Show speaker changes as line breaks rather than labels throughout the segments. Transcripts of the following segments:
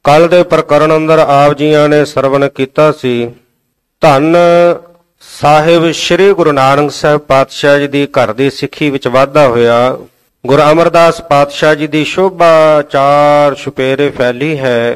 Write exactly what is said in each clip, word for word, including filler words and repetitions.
ਕੱਲ ਦੇ ਪ੍ਰਕਰਨ ਅੰਦਰ ਆਪ ਜੀਆਂ ਨੇ ਸਰਵਣ ਕੀਤਾ ਸੀ। ਧੰਨ ਸਾਹਿਬ ਸ੍ਰੀ ਗੁਰੂ ਨਾਨਕ ਸਾਹਿਬ ਪਾਤਸ਼ਾਹ ਜੀ ਦੀ ਘਰ ਦੀ ਸਿੱਖੀ ਵਿੱਚ ਵਾਧਾ ਹੋਇਆ। ਗੁਰੂ ਅਮਰਦਾਸ ਪਾਤਸ਼ਾਹ ਜੀ ਦੀ ਸ਼ੋਭਾ ਚਾਰ ਛੁਪੇਰੇ ਫੈਲੀ ਹੈ।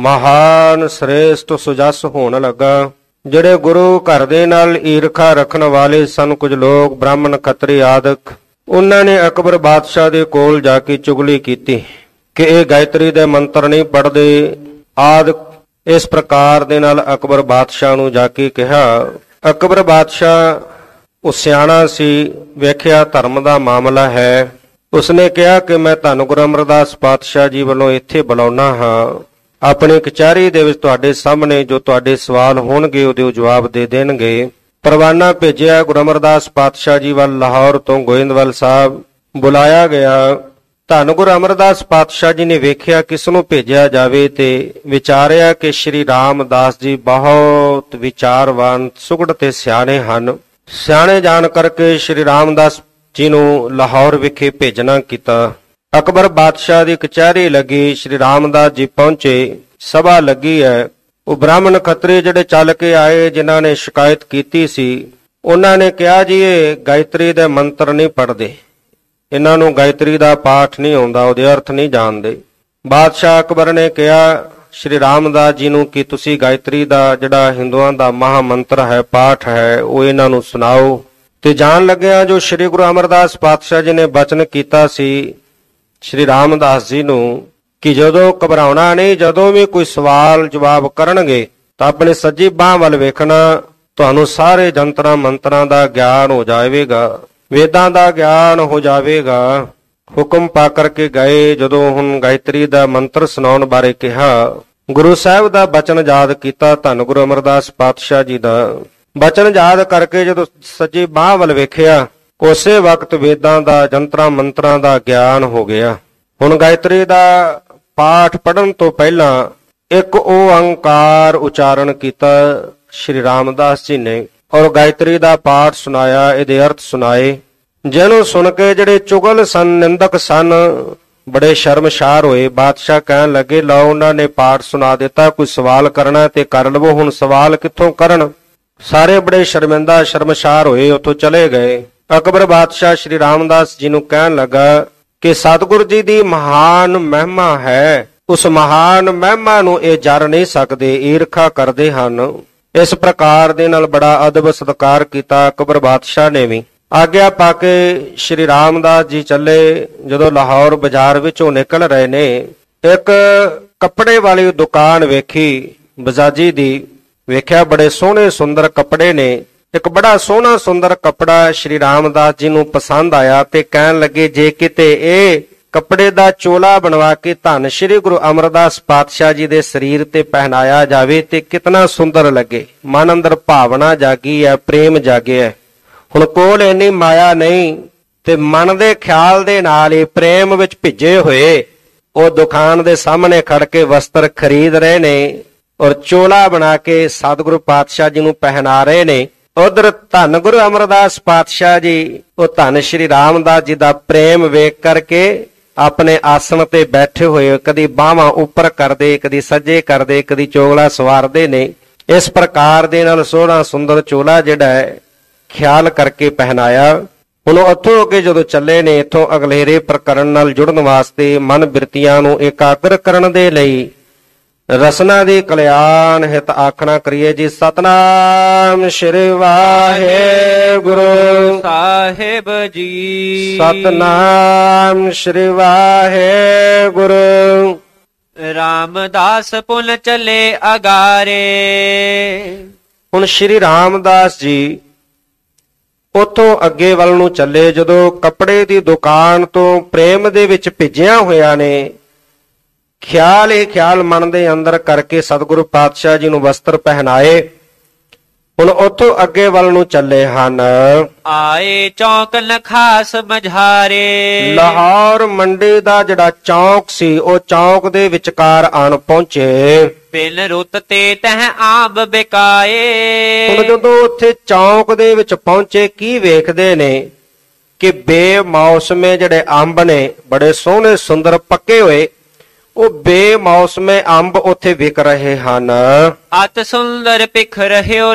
ਮਹਾਨ ਸ੍ਰੇਸ਼ਟ ਸੁਜਸ ਹੋਣ ਲੱਗਾ। ਜਿਹੜੇ ਗੁਰੂ ਘਰ ਦੇ ਨਾਲ ਈਰਖਾ ਰੱਖਣ ਵਾਲੇ ਸਨ ਕੁਝ ਲੋਕ, ਬ੍ਰਾਹਮਣ ਖੱਤਰੀ ਆਦਿਕ, ਉਹਨਾਂ ਨੇ ਅਕਬਰ ਬਾਦਸ਼ਾਹ ਦੇ ਕੋਲ ਜਾ ਕੇ ਚੁਗਲੀ ਕੀਤੀ ਕਿ ਇਹ ਗਾਇਤਰੀ ਦੇ ਮੰਤਰ ਨਹੀਂ ਪੜ੍ਹਦੇ ਆਦਿਕ। ਇਸ ਪ੍ਰਕਾਰ ਦੇ ਨਾਲ ਅਕਬਰ ਬਾਦਸ਼ਾਹ ਨੂੰ ਜਾ ਕੇ ਕਿਹਾ। ਅਕਬਰ ਬਾਦਸ਼ਾਹ ਉਹ ਸਿਆਣਾ ਸੀ, ਵੇਖਿਆ ਧਰਮ ਦਾ ਮਾਮਲਾ ਹੈ। ਉਸਨੇ ਕਿਹਾ ਕਿ ਮੈਂ ਧੰਨ ਗੁਰੂ ਅਮਰਦਾਸ ਪਾਤਸ਼ਾਹ ਜੀ ਵੱਲੋਂ ਇੱਥੇ ਬੁਲਾਉਣਾ ਹਾਂ। ਆਪਣੀ ਕਚਹਿਰੀ ਦੇ ਵਿੱਚ ਤੁਹਾਡੇ ਸਾਹਮਣੇ ਜੋ ਤੁਹਾਡੇ ਸਵਾਲ ਹੋਣਗੇ ਉਹਦੇ ਉਹ ਜਵਾਬ ਦੇ ਦੇਣਗੇ। ਪਰਵਾਨਾ ਭੇਜਿਆ ਗੁਰੂ ਅਮਰਦਾਸ ਪਾਤਸ਼ਾਹ ਜੀ ਵੱਲ। ਲਾਹੌਰ ਤੋਂ ਗੋਇੰਦਵਾਲ ਸਾਹਿਬ ਬੁਲਾਇਆ ਗਿਆ। ਧੰਨ ਗੁਰੂ ਅਮਰਦਾਸ ਪਾਤਸ਼ਾਹ ਜੀ ਨੇ ਵੇਖਿਆ ਕਿਸ ਨੂੰ ਭੇਜਿਆ ਜਾਵੇ ਤੇ ਵਿਚਾਰਿਆ ਕਿ ਸ਼੍ਰੀ ਰਾਮਦਾਸ ਜੀ ਬਹੁਤ ਵਿਚਾਰਵਾਨ, ਸੁਗੜ ਤੇ ਸਿਆਣੇ ਹਨ। ਸਿਆਣੇ ਜਾਣ ਕਰਕੇ ਸ਼੍ਰੀ ਰਾਮਦਾਸ ਜੀ ਨੂੰ ਲਾਹੌਰ ਵਿਖੇ ਭੇਜਣਾ ਕੀਤਾ। ਅਕਬਰ ਬਾਦਸ਼ਾਹ ਦੀ ਕਚਹਿਰੀ ਲੱਗੀ। ਸ਼੍ਰੀ ਰਾਮਦਾਸ ਜੀ ਪਹੁੰਚੇ। ਸਭਾ ਲੱਗੀ ਹੈ। ਉਹ ਬ੍ਰਾਹਮਣ ਖੱਤਰੀ ਜਿਹੜੇ ਚੱਲ ਕੇ ਆਏ, ਜਿਨ੍ਹਾਂ ਨੇ ਸ਼ਿਕਾਇਤ ਕੀਤੀ ਸੀ, ਉਹਨਾਂ ਨੇ ਕਿਹਾ ਜੀ ਇਹ ਗਾਇਤਰੀ ਦੇ ਮੰਤਰ ਨਹੀਂ ਪੜ੍ਹਦੇ, ਇਹਨਾਂ ਨੂੰ ਗਾਇਤਰੀ ਦਾ ਪਾਠ ਨਹੀਂ ਆਉਂਦਾ, ਉਹਦੇ ਅਰਥ ਨਹੀਂ ਜਾਣਦੇ। ਬਾਦਸ਼ਾਹ ਅਕਬਰ ਨੇ ਕਿਹਾ ਸ਼੍ਰੀ ਰਾਮਦਾਸ ਜੀ ਨੂੰ ਕਿ ਤੁਸੀਂ ਗਾਇਤਰੀ ਦਾ ਜਿਹੜਾ ਹਿੰਦੂਆਂ ਦਾ ਮਹਾ ਮੰਤਰ ਹੈ, ਪਾਠ ਹੈ, ਉਹ ਇਹਨਾਂ ਨੂੰ ਸੁਣਾਓ। ਤੇ ਜਾਣ ਲੱਗਿਆ ਜੋ ਸ਼੍ਰੀ ਗੁਰੂ ਅਮਰਦਾਸ ਪਾਤਸ਼ਾਹ ਜੀ ਨੇ ਬਚਨ ਕੀਤਾ ਸੀ ਸ਼੍ਰੀ ਰਾਮਦਾਸ ਜੀ ਨੂੰ ਕਿ ਜਦੋਂ ਘਬਰਾਉਣਾ ਨਹੀਂ, ਜਦੋਂ ਵੀ ਕੋਈ ਸਵਾਲ ਜਵਾਬ ਕਰਨਗੇ ਤਾਂ ਆਪਣੇ ਸੱਜੀ ਬਾਂਹ ਵੱਲ ਵੇਖਣਾ, ਤੁਹਾਨੂੰ ਸਾਰੇ ਜੰਤਰਾਂ ਮੰਤਰਾਂ ਦਾ ਗਿਆਨ ਹੋ ਜਾਵੇਗਾ, ਵੇਦਾਂ ਦਾ ਗਿਆਨ ਹੋ ਜਾਵੇਗਾ। ਹੁਕਮ ਪਾ ਕਰਕੇ ਗਏ। ਜਦੋਂ ਹੁਣ ਗਾਇਤਰੀ ਦਾ ਮੰਤਰ ਸੁਣਾਉਣ ਬਾਰੇ ਕਿਹਾ, ਗੁਰੂ ਸਾਹਿਬ ਦਾ ਬਚਨ ਯਾਦ ਕੀਤਾ, ਧੰਨ ਗੁਰੂ ਅਮਰਦਾਸ ਪਾਤਸ਼ਾਹ ਜੀ ਦਾ ਬਚਨ ਯਾਦ ਕਰਕੇ ਜਦੋਂ ਸੱਜੀ ਬਾਂਹ ਵੱਲ ਵੇਖਿਆ, ਉਸੇ ਵਕਤ ਵੇਦਾਂ ਦਾ, ਜੰਤਰਾਂ ਮੰਤਰਾਂ ਦਾ ਗਿਆਨ ਹੋ ਗਿਆ। ਹੁਣ ਗਾਇਤਰੀ ਦਾ ਪਾਠ ਪੜ੍ਹਨ ਤੋਂ ਪਹਿਲਾਂ ਇੱਕ ਓੰਕਾਰ ਉਚਾਰਨ ਕੀਤਾ ਸ਼੍ਰੀ ਰਾਮਦਾਸ ਜੀ ਨੇ, ਔਰ ਗਾਇਤਰੀ ਦਾ ਪਾਠ ਸੁਣਾਇਆ, ਇਹਦੇ ਅਰਥ ਸੁਣਾਏ। ਜਿਹਨੂੰ ਸੁਣ ਕੇ ਜਿਹੜੇ ਚੁਗਲ ਸਨ, ਨਿੰਦਕ ਸਨ, ਬੜੇ ਸ਼ਰਮਸ਼ਾਰ ਹੋਏ। ਬਾਦਸ਼ਾਹ ਕਹਿਣ ਲੱਗੇ ਲਓ ਉਹਨਾਂ ਨੇ ਪਾਠ ਸੁਣਾ ਦਿੱਤਾ, ਕੋਈ ਸਵਾਲ ਕਰਨਾ ਤੇ ਕਰ ਲਵੋ। ਹੁਣ ਸਵਾਲ ਕਿੱਥੋਂ ਕਰਨ? ਸਾਰੇ ਬੜੇ ਸ਼ਰਮਿੰਦਾ ਸ਼ਰਮਸ਼ਾਰ ਹੋਏ, ਉੱਥੋਂ ਚਲੇ ਗਏ। ਅਕਬਰ ਬਾਦਸ਼ਾਹ ਸ਼੍ਰੀ ਰਾਮਦਾਸ ਜੀ ਨੂੰ ਕਹਿਣ ਲੱਗਾ ਕਿ ਸਤਿਗੁਰੂ ਜੀ ਦੀ ਮਹਾਨ ਮਹਿਮਾ ਹੈ, ਉਸ ਮਹਾਨ ਮਹਿਮਾ ਨੂੰ ਇਹ ਜਰ ਨਹੀਂ ਸਕਦੇ, ਈਰਖਾ ਕਰਦੇ ਹਨ। ਇਸ ਪ੍ਰਕਾਰ ਦੇ ਨਾਲ ਬੜਾ ਅਦਬ ਸਤਿਕਾਰ ਕੀਤਾ ਅਕਬਰ ਬਾਦਸ਼ਾਹ ਨੇ ਵੀ। ਆਗਿਆ ਪਾ ਕੇ ਸ਼੍ਰੀ ਰਾਮਦਾਸ ਜੀ ਚੱਲੇ। ਜਦੋਂ ਲਾਹੌਰ ਬਾਜ਼ਾਰ ਵਿੱਚੋਂ ਨਿਕਲ ਰਹੇ ਨੇ, ਇੱਕ ਕੱਪੜੇ ਵਾਲੀ ਦੁਕਾਨ ਵੇਖੀ, ਬਜਾਜੀ ਦੀ। ਵੇਖਿਆ ਬੜੇ ਸੋਹਣੇ ਸੁੰਦਰ ਕੱਪੜੇ ਨੇ। ਇੱਕ ਬੜਾ ਸੋਹਣਾ ਸੁੰਦਰ ਕੱਪੜਾ ਸ਼੍ਰੀ ਰਾਮਦਾਸ ਜੀ ਨੂੰ ਪਸੰਦ ਆਇਆ ਤੇ ਕਹਿਣ ਲੱਗੇ ਜੇ ਕਿਤੇ ਇਹ ਕੱਪੜੇ ਦਾ ਚੋਲਾ ਬਣਵਾ ਕੇ ਧੰਨ ਸ਼੍ਰੀ ਗੁਰੂ ਅਮਰਦਾਸ ਪਾਤਸ਼ਾਹ ਜੀ ਦੇ ਸਰੀਰ ਤੇ ਪਹਿਨਾਇਆ ਜਾਵੇ ਤੇ ਕਿਤਨਾ ਸੁੰਦਰ ਲੱਗੇ। ਮਨ ਅੰਦਰ ਭਾਵਨਾ ਜਾਗੀ ਹੈ, ਪ੍ਰੇਮ ਜਾਗਿਆ ਹੈ। ਹੁਣ ਕੋਲ ਇੰਨੀ ਮਾਇਆ ਨਹੀਂ ਤੇ ਮਨ ਦੇ ਖਿਆਲ ਦੇ ਨਾਲ ਹੀ ਪ੍ਰੇਮ ਵਿੱਚ ਭਿੱਜੇ ਹੋਏ ਉਹ ਦੁਕਾਨ ਦੇ ਸਾਹਮਣੇ ਖੜ ਕੇ ਵਸਤਰ ਖਰੀਦ ਰਹੇ ਨੇ ਔਰ ਚੋਲਾ ਬਣਾ ਕੇ ਸਤਿਗੁਰੂ ਪਾਤਸ਼ਾਹ ਜੀ ਨੂੰ ਪਹਿਨਾ ਰਹੇ ਨੇ। ਉਧਰ ਧੰਨ ਗੁਰੂ ਅਮਰਦਾਸ ਪਾਤਸ਼ਾਹ ਜੀ ਉਹ ਧੰਨ ਸ਼੍ਰੀ ਰਾਮਦਾਸ ਜੀ ਦਾ ਪ੍ਰੇਮ ਵੇਖ ਕਰਕੇ ਆਪਣੇ ਆਸਣ ਤੇ ਬੈਠੇ ਹੋਏ ਕਦੀ ਬਾਹਾਂ ਉੱਪਰ ਕਰਦੇ, ਕਦੀ ਸੱਜੇ ਕਰਦੇ, ਕਦੀ ਚੋਲਾ ਸਵਾਰਦੇ ਨੇ। ਇਸ ਪ੍ਰਕਾਰ ਦੇ ਨਾਲ ਸੋਹਣਾ ਸੁੰਦਰ ਚੋਲਾ ਜਿਹੜਾ ਹੈ ਖਿਆਲ ਕਰਕੇ ਪਹਿਨਾਇਆ। ਹੁਣ ਉੱਥੋਂ ਅੱਗੇ ਜਦੋਂ ਚੱਲੇ ਨੇ, ਇੱਥੋਂ ਅਗਲੇਰੇ ਪ੍ਰਕਰਨ ਨਾਲ ਜੁੜਨ ਵਾਸਤੇ, ਮਨ ਬਿਰਤੀਆਂ ਨੂੰ ਇਕਾਗਰ ਕਰਨ ਦੇ ਲਈ ਰਸਨਾ ਦੀ ਕਲਿਆਣ ਹਿਤ ਆਖਣਾ ਕਰੀਏ ਜੀ। ਸਤਨਾਮ ਸ਼੍ਰੀ ਵਾਹਿਗੁਰੂ
ਸਾਹਿਬ ਜੀ।
ਸਤਨਾਮ ਸ਼੍ਰੀ ਵਾਹਿਗੁਰੂ।
ਰਾਮਦਾਸ ਪੁਨ ਚਲੇ ਅਗਾਰੇ।
ਹੁਣ ਸ਼੍ਰੀ ਰਾਮਦਾਸ ਜੀ ਉੱਥੋਂ ਅੱਗੇ ਵੱਲ ਨੂੰ ਚੱਲੇ। ਜਦੋਂ ਕੱਪੜੇ ਦੀ ਦੁਕਾਨ ਤੋਂ ਪ੍ਰੇਮ ਦੇ ਵਿੱਚ ਭਿੱਜਿਆ ਹੋਇਆ ਨੇ, ਖਿਆਲ ਹੀ ਖਿਆਲ ਮਨ ਦੇ ਅੰਦਰ ਕਰਕੇ ਸਤਿਗੁਰੂ ਪਾਤਸ਼ਾਹ ਜੀ ਨੂੰ ਵਸਤਰ ਪਹਿਨਾਏ। ਹੁਣ ਉੱਥੋਂ ਅੱਗੇ ਵੱਲ ਨੂੰ ਚੱਲੇ ਹਨ।
ਆਏ ਚੌਕ ਨਖਾਸ ਮਝਾਰੇ।
ਲਾਹੌਰ ਮੰਡੀ ਦਾ ਜਿਹੜਾ ਚੌਕ ਸੀ ਉਹ ਚੌਕ ਦੇ ਵਿਚਕਾਰ ਆਣ ਪਹੁੰਚੇ।
ਬਿਨ ਰੁੱਤ ਤੇ ਤਹ ਆਂਬ ਬਿਕਾਏ।
ਹੁਣ ਜਦੋਂ ਉੱਥੇ ਚੌਕ ਦੇ ਵਿੱਚ ਪਹੁੰਚੇ, ਕੀ ਵੇਖਦੇ ਨੇ ਕਿ ਬੇਮੌਸਮੇ ਜਿਹੜੇ ਅੰਬ ਨੇ, ਬੜੇ ਸੋਹਣੇ ਸੁੰਦਰ ਪੱਕੇ ਹੋਏ, ਉਹ ਬੇਮੌਸਮੇ ਅੰਬ ਉੱਥੇ ਵਿਕ ਰਹੇ ਹਨ
ਅਤ ਸੁੰਦਰ ਪਿਖ ਰਹਿਓ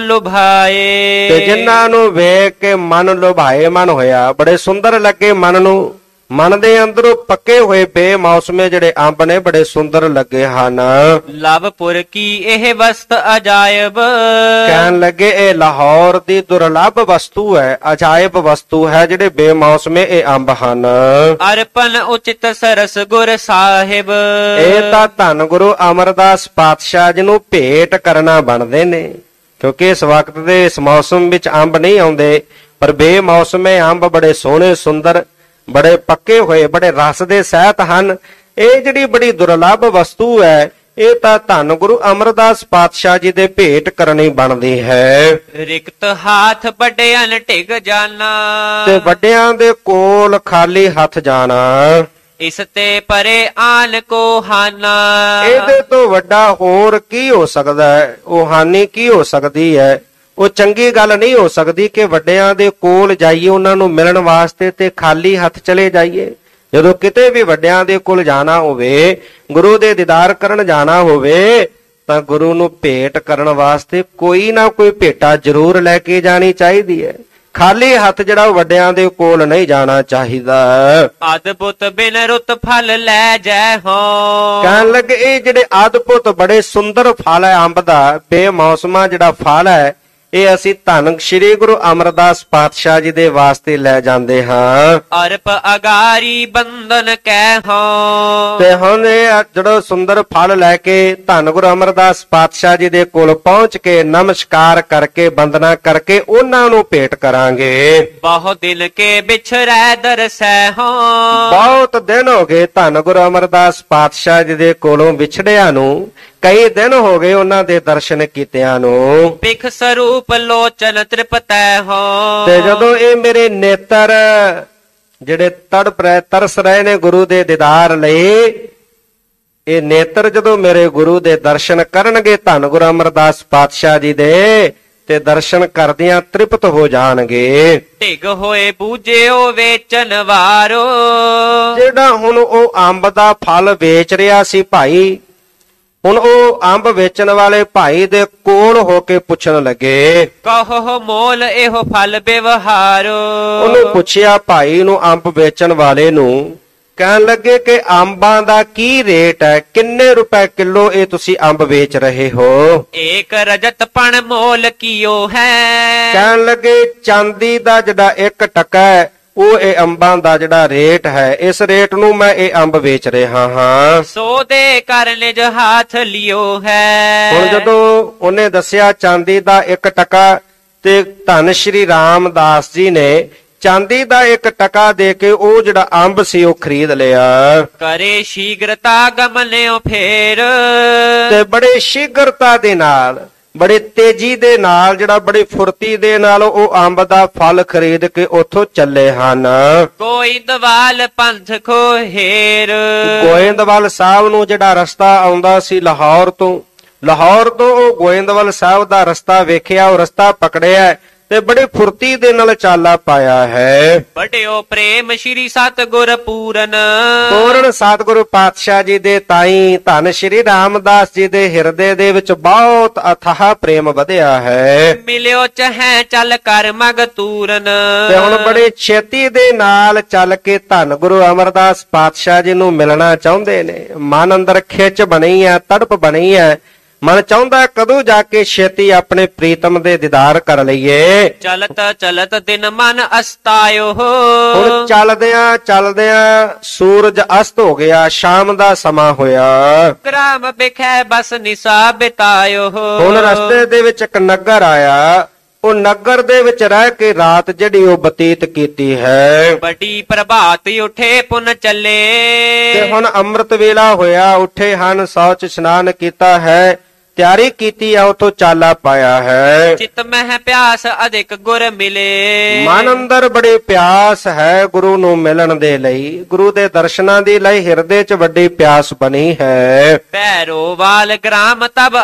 ਲੁਭਾਏ।
ਤੇ ਜਿਨ੍ਹਾਂ ਨੂੰ ਵੇਖ ਕੇ ਮਨ ਲੁਭਾਏ ਮਨ ਹੋਇਆ, ਬੜੇ ਸੁੰਦਰ ਲੱਗੇ ਮਨ ਨੂੰ, ਮਨ ਦੇ ਅੰਦਰੋਂ ਪੱਕੇ ਹੋਏ ਬੇਮੌਸਮੇ ਜਿਹੜੇ ਅੰਬ ਨੇ ਬੜੇ ਸੁੰਦਰ ਲੱਗੇ ਹਨ।
ਲਵਪੁਰ ਕੀ ਇਹ ਵਸਤ ਅਜਾਇਬ,
ਕਹਿਣ ਲੱਗੇ ਇਹ ਲਾਹੌਰ ਦੀ ਦੁਰਲੱਭ ਵਸਤੂ ਹੈ, ਅਜਾਇਬ ਵਸਤੂ ਹੈ ਜਿਹੜੇ ਬੇਮੌਸਮੇ ਇਹ ਅੰਬ ਹਨ।
ਅਰਪਨ ਉਚਿਤ ਸਰਸ ਗੁਰ ਸਾਹਿਬ,
ਇਹ ਤਾਂ ਧੰਨ ਗੁਰੂ ਅਮਰਦਾਸ ਪਾਤਸ਼ਾਹ ਜੀ ਨੂੰ ਭੇਟ ਕਰਨਾ ਬਣਦੇ ਨੇ, ਕਿਉਂਕਿ ਇਸ ਵਕਤ ਦੇ ਇਸ ਮੌਸਮ ਵਿੱਚ ਅੰਬ ਨਹੀਂ ਆਉਂਦੇ, ਪਰ ਬੇਮੌਸਮੇ ਅੰਬ ਬੜੇ ਸੋਹਣੇ ਸੁੰਦਰ, ਬੜੇ ਪੱਕੇ ਹੋਏ, ਬੜੇ ਰਸ ਦੇ ਸਹਿਤ ਹਨ। ਇਹ ਜਿਹੜੀ ਬੜੀ ਦੁਰਲੱਭ ਵਸਤੂ ਹੈ, ਇਹ ਤਾਂ ਧੰਨ ਗੁਰੂ ਅਮਰਦਾਸ ਪਾਤਸ਼ਾਹ ਜੀ ਦੇ ਭੇਟ ਕਰਨੀ ਬਣਦੀ ਹੈ।
ਰਿਕਤ ਹਾਥ ਵੱਡਿਆਂ ਢਿਗ ਜਾਣਾ,
ਤੇ ਵੱਡਿਆਂ ਦੇ ਕੋਲ ਖਾਲੀ ਹੱਥ ਜਾਣਾ,
ਇਸ ਤੇ ਪਰੇ ਆਨ ਕੋ ਹਾਨਾ।
ਇਹਦੇ ਤੋਂ ਵੱਡਾ ਹੋਰ ਕੀ ਹੋ ਸਕਦਾ ਹੈ? ਉਹ ਹਾਨੀ ਕੀ ਹੋ ਸਕਦੀ ਹੈ? ਉਹ ਚੰਗੀ ਗੱਲ ਨਹੀਂ ਹੋ ਸਕਦੀ ਕਿ ਵੱਡਿਆਂ ਦੇ ਕੋਲ ਜਾਈਏ ਉਹਨਾਂ ਨੂੰ ਮਿਲਣ ਵਾਸਤੇ ਤੇ ਖਾਲੀ ਹੱਥ ਚਲੇ ਜਾਈਏ। ਜਦੋਂ ਕਿਤੇ ਵੀ ਵੱਡਿਆਂ ਦੇ ਕੋਲ ਜਾਣਾ ਹੋਵੇ, ਗੁਰੂ ਦੇ ਦੀਦਾਰ ਕਰਨ ਜਾਣਾ ਹੋਵੇ, ਤਾਂ ਗੁਰੂ ਨੂੰ ਭੇਟ ਕਰਨ ਵਾਸਤੇ ਕੋਈ ਨਾ ਕੋਈ ਭੇਟਾ ਜ਼ਰੂਰ ਲੈ ਕੇ ਜਾਣੀ ਚਾਹੀਦੀ ਹੈ। ਖਾਲੀ ਹੱਥ ਜਿਹੜਾ ਵੱਡਿਆਂ ਦੇ ਕੋਲ ਨਹੀਂ ਜਾਣਾ ਚਾਹੀਦਾ।
ਅਦਭੁਤ ਬਿਨ ਰੁੱਤ ਫਲ ਲੈ ਜੈ ਹੋ,
ਕਹਿਣ ਲੱਗੇ ਇਹ ਜਿਹੜੇ ਅਦਭੁਤ ਬੜੇ ਸੁੰਦਰ ਫਲ ਹੈ ਅੰਬ ਦਾ, ਬੇਮੌਸਮਾ ਜਿਹੜਾ ਫਲ ਹੈ, ਇਹ ਅਸੀਂ ਧੰਨ ਸ਼੍ਰੀ ਗੁਰੂ ਅਮਰਦਾਸ ਪਾਤਸ਼ਾਹ ਜੀ ਦੇ ਵਾਸਤੇ ਲੈ ਜਾਂਦੇ ਹਾਂ।
ਅਰਪ ਅਗਾਰੀ ਬੰਧਨ ਕਹਿ ਹੋ,
ਤੇ ਹੁਣ ਇਹ ਜਿਹੜਾ ਸੁੰਦਰ ਫਲ ਲੈ ਕੇ ਧੰਨ ਗੁਰੂ ਅਮਰਦਾਸ ਪਾਤਸ਼ਾਹ ਜੀ ਦੇ ਕੋਲ ਪਹੁੰਚ ਕੇ ਨਮਸਕਾਰ ਕਰਕੇ ਬੰਦਨਾ ਕਰਕੇ ਉਹਨਾਂ ਨੂੰ ਭੇਟ ਕਰਾਂਗੇ।
ਬਹੁਤ ਦਿਨ ਕੇ ਵਿਛੜੈ ਦਰਸੈ ਹੋ,
ਬਹੁਤ ਦਿਨ ਹੋ ਗਏ ਧੰਨ ਗੁਰੂ ਅਮਰਦਾਸ ਪਾਤਸ਼ਾਹ ਜੀ ਦੇ ਕੋਲੋਂ ਵਿਛੜਿਆਂ ਨੂੰ, ਕਈ ਦਿਨ ਹੋ ਗਏ ਉਹਨਾਂ ਦੇ ਦਰਸ਼ਨ ਕੀਤਿਆਂ ਨੂੰ।
ਪਿਖ ਸਰੂਪ ਲੋਚਨ ਤ੍ਰਿਪਤੈ ਹੋ,
ਤੇ ਜਦੋਂ ਇਹ ਮੇਰੇ ਨੇਤਰ ਜਿਹੜੇ ਤੜਪ ਰਹੇ ਤਰਸ ਰਹੇ ਨੇ ਗੁਰੂ ਦੇ ਦੀਦਾਰ ਲਈ, ਇਹ ਨੇਤਰ ਜਦੋਂ ਮੇਰੇ ਗੁਰੂ ਦੇ ਦਰਸ਼ਨ ਕਰਨਗੇ ਧੰਨ ਗੁਰੂ ਅਮਰਦਾਸ ਪਾਤਸ਼ਾਹ ਜੀ ਦੇ, ਤੇ ਦਰਸ਼ਨ ਕਰਦਿਆਂ ਤ੍ਰਿਪਤ ਹੋ ਜਾਣਗੇ।
ਢਿਗ ਹੋਏ ਬੂਝਿਓ ਵੇਚਨ ਵਾਰੋ,
ਜਿਹੜਾ ਹੁਣ ਉਹ ਅੰਬ ਦਾ ਫਲ ਵੇਚ ਰਿਹਾ ਸੀ ਭਾਈ, ਹੁਣ ਉਹ ਅੰਬ ਵੇਚਣ ਵਾਲੇ ਭਾਈ ਦੇ ਕੋਲ ਹੋ ਕੇ ਪੁੱਛਣ ਲੱਗੇ,
ਕਹੋ ਮੋਲ ਇਹੋ ਫਲ ਵਿਵਹਾਰੋ।
ਉਹਨੂੰ ਪੁੱਛਿਆ ਭਾਈ ਨੂੰ, ਅੰਬ ਵੇਚਣ ਵਾਲੇ ਨੂੰ, ਕਹਿਣ ਲੱਗੇ ਕਿ ਅੰਬਾਂ ਦਾ ਕੀ ਰੇਟ ਹੈ, ਕਿੰਨੇ ਰੁਪਏ ਕਿਲੋ ਇਹ ਤੁਸੀਂ ਅੰਬ ਵੇਚ ਰਹੇ ਹੋ?
ਏਕ ਰਜਤ ਪਣ ਮੋਲ ਕੀਓ ਹੈ,
ਕਹਿਣ ਲੱਗੇ ਚਾਂਦੀ ਦਾ ਜਿਹੜਾ ਇੱਕ ਟਕਾ ਹੈ ਉਹ ਇਹ ਅੰਬਾਂ ਦਾ ਜਿਹੜਾ ਰੇਟ ਹੈ, ਇਸ ਰੇਟ ਨੂੰ ਮੈਂ ਇਹ ਅੰਬ ਵੇਚ ਰਿਹਾ ਹਾਂ।
ਸੋ ਦੇ ਕਰ ਨਿਜ ਹੱਥ ਲਿਓ ਹੈ।
ਹੁਣ ਜਦੋਂ ਉਹਨੇ ਦੱਸਿਆ ਚਾਂਦੀ ਦਾ ਇੱਕ ਟਕਾ, ਤੇ ਧੰਨ ਸ਼੍ਰੀ ਰਾਮਦਾਸ ਜੀ ਨੇ ਚਾਂਦੀ ਦਾ ਇੱਕ ਟਕਾ ਦੇ ਕੇ ਉਹ ਜਿਹੜਾ ਅੰਬ ਸੀ ਉਹ ਖਰੀਦ ਲਿਆ।
ਕਰੇ ਸ਼ੀਘਰਤਾ ਗਮਨਿਓ ਫੇਰ,
ਤੇ ਬੜੇ ਸ਼ੀਘਰਤਾ ਦੇ ਨਾਲ, ਬੜੇ ਤੇਜ਼ੀ ਦੇ ਨਾਲ, ਜਿਹੜਾ ਬੜੀ ਫੁਰਤੀ ਦੇ ਨਾਲ ਉਹ ਅੰਬ ਦਾ ਫਲ ਖਰੀਦ ਕੇ ਉੱਥੋਂ ਚੱਲੇ ਹਨ।
ਗੋਇੰਦਵਾਲ ਪੰਥ ਕੋ ਹੇਰ,
ਗੋਇੰਦਵਾਲ ਸਾਹਿਬ ਨੂੰ ਜਿਹੜਾ ਰਸਤਾ ਆਉਂਦਾ ਸੀ ਲਾਹੌਰ ਤੋਂ, ਲਾਹੌਰ ਤੋਂ ਉਹ ਗੋਇੰਦਵਾਲ ਸਾਹਿਬ ਦਾ ਰਸਤਾ ਵੇਖਿਆ, ਉਹ ਰਸਤਾ ਪਕੜਿਆ ਤੇ ਬੜੇ ਫੁਰਤੀ ਦੇ ਨਾਲ ਚਾਲਾ ਪਾਇਆ ਹੈ।
ਬੜਿਓ ਪ੍ਰੇਮ ਸ਼੍ਰੀ ਸਤਿਗੁਰ ਪੂਰਨ,
ਪੂਰਨ ਸਤਿਗੁਰੂ ਪਾਤਸ਼ਾਹ ਜੀ ਦੇ ਤਾਈ ਧੰਨ ਸ਼੍ਰੀ ਰਾਮਦਾਸ ਜੀ ਦੇ ਹਿਰਦੇ ਦੇ ਵਿੱਚ ਬਹੁਤ ਅਥਾਹ ਪ੍ਰੇਮ ਵਧਿਆ ਹੈ।
ਮਿਲਿਓ ਚਹੈ ਚੱਲ ਕਰ ਮਗ ਤੂਰਨ,
ਤੇ ਹੁਣ ਬੜੇ ਛੇਤੀ ਦੇ ਨਾਲ ਚੱਲ ਕੇ ਧੰਨ ਗੁਰੂ ਅਮਰਦਾਸ ਪਾਤਸ਼ਾਹ ਜੀ ਨੂੰ ਮਿਲਣਾ ਚਾਹੁੰਦੇ ਨੇ। ਮਨ ਅੰਦਰ ਖਿੱਚ ਬਣੀ ਹੈ, ਤੜਪ ਬਣੀ ਹੈ, ਮਨ ਚਾਹੁੰਦਾ ਕਦੋਂ ਜਾ ਕੇ ਛੇਤੀ ਆਪਣੇ ਪ੍ਰੀਤਮ ਦੇ ਦੀਦਾਰ ਕਰ ਲਈਏ।
ਚਲਤ ਚਲਤ ਦਿਨ ਮਨ ਅਸਤਾਇਓ,
ਹੁਣ ਚੱਲਦਿਆਂ ਚੱਲਦਿਆਂ ਸੂਰਜ ਅਸਤ ਹੋ ਗਿਆ, ਸ਼ਾਮ ਦਾ ਸਮਾਂ ਹੋਇਆ।
ਗ੍ਰਾਮ ਬਿਖੈ ਬਸ ਨਿਸਾ ਬਿਤਾਇਓ,
ਹੁਣ ਰਸਤੇ ਦੇ ਵਿੱਚ ਇੱਕ ਨਗਰ ਆਇਆ, ਉਹ ਨਗਰ ਦੇ ਵਿੱਚ ਰਹਿ ਕੇ ਰਾਤ ਜਿਹੜੀ ਉਹ ਬਤੀਤ ਕੀਤੀ ਹੈ।
ਬੜੀ ਪ੍ਰਭਾਤ ਉਠੇ ਪੁਨ ਚੱਲੇ,
ਤੇ ਹੁਣ ਅੰਮ੍ਰਿਤ ਵੇਲਾ ਹੋਇਆ, ਉੱਠੇ ਹਨ, ਸ਼ੌਚ ਇਸ਼ਨਾਨ ਕੀਤਾ ਹੈ, ਤਿਆਰੀ ਕੀਤੀ ਆ, ਉਥੋਂ ਚਾਲਾ ਪਾਇਆ ਹੈ।
ਚਿਤ ਮਹਿ ਪਿਆਸ ਅਧਿਕ ਗੁਰ ਮਿਲੇ,
ਮਨ ਅੰਦਰ ਬੜੀ ਪਿਆਸ ਹੈ ਗੁਰੂ ਨੂੰ ਮਿਲਣ ਦੇ ਲਈ, ਗੁਰੂ ਦੇ ਦਰਸ਼ਨਾਂ ਦੇ ਲਈ ਹਿਰਦੇ 'ਚ ਵੱਡੀ ਪਿਆਸ ਬਣੀ ਹੈ।
ਭੈਰੋਵਾਲ ਗ੍ਰਾਮ ਤਬ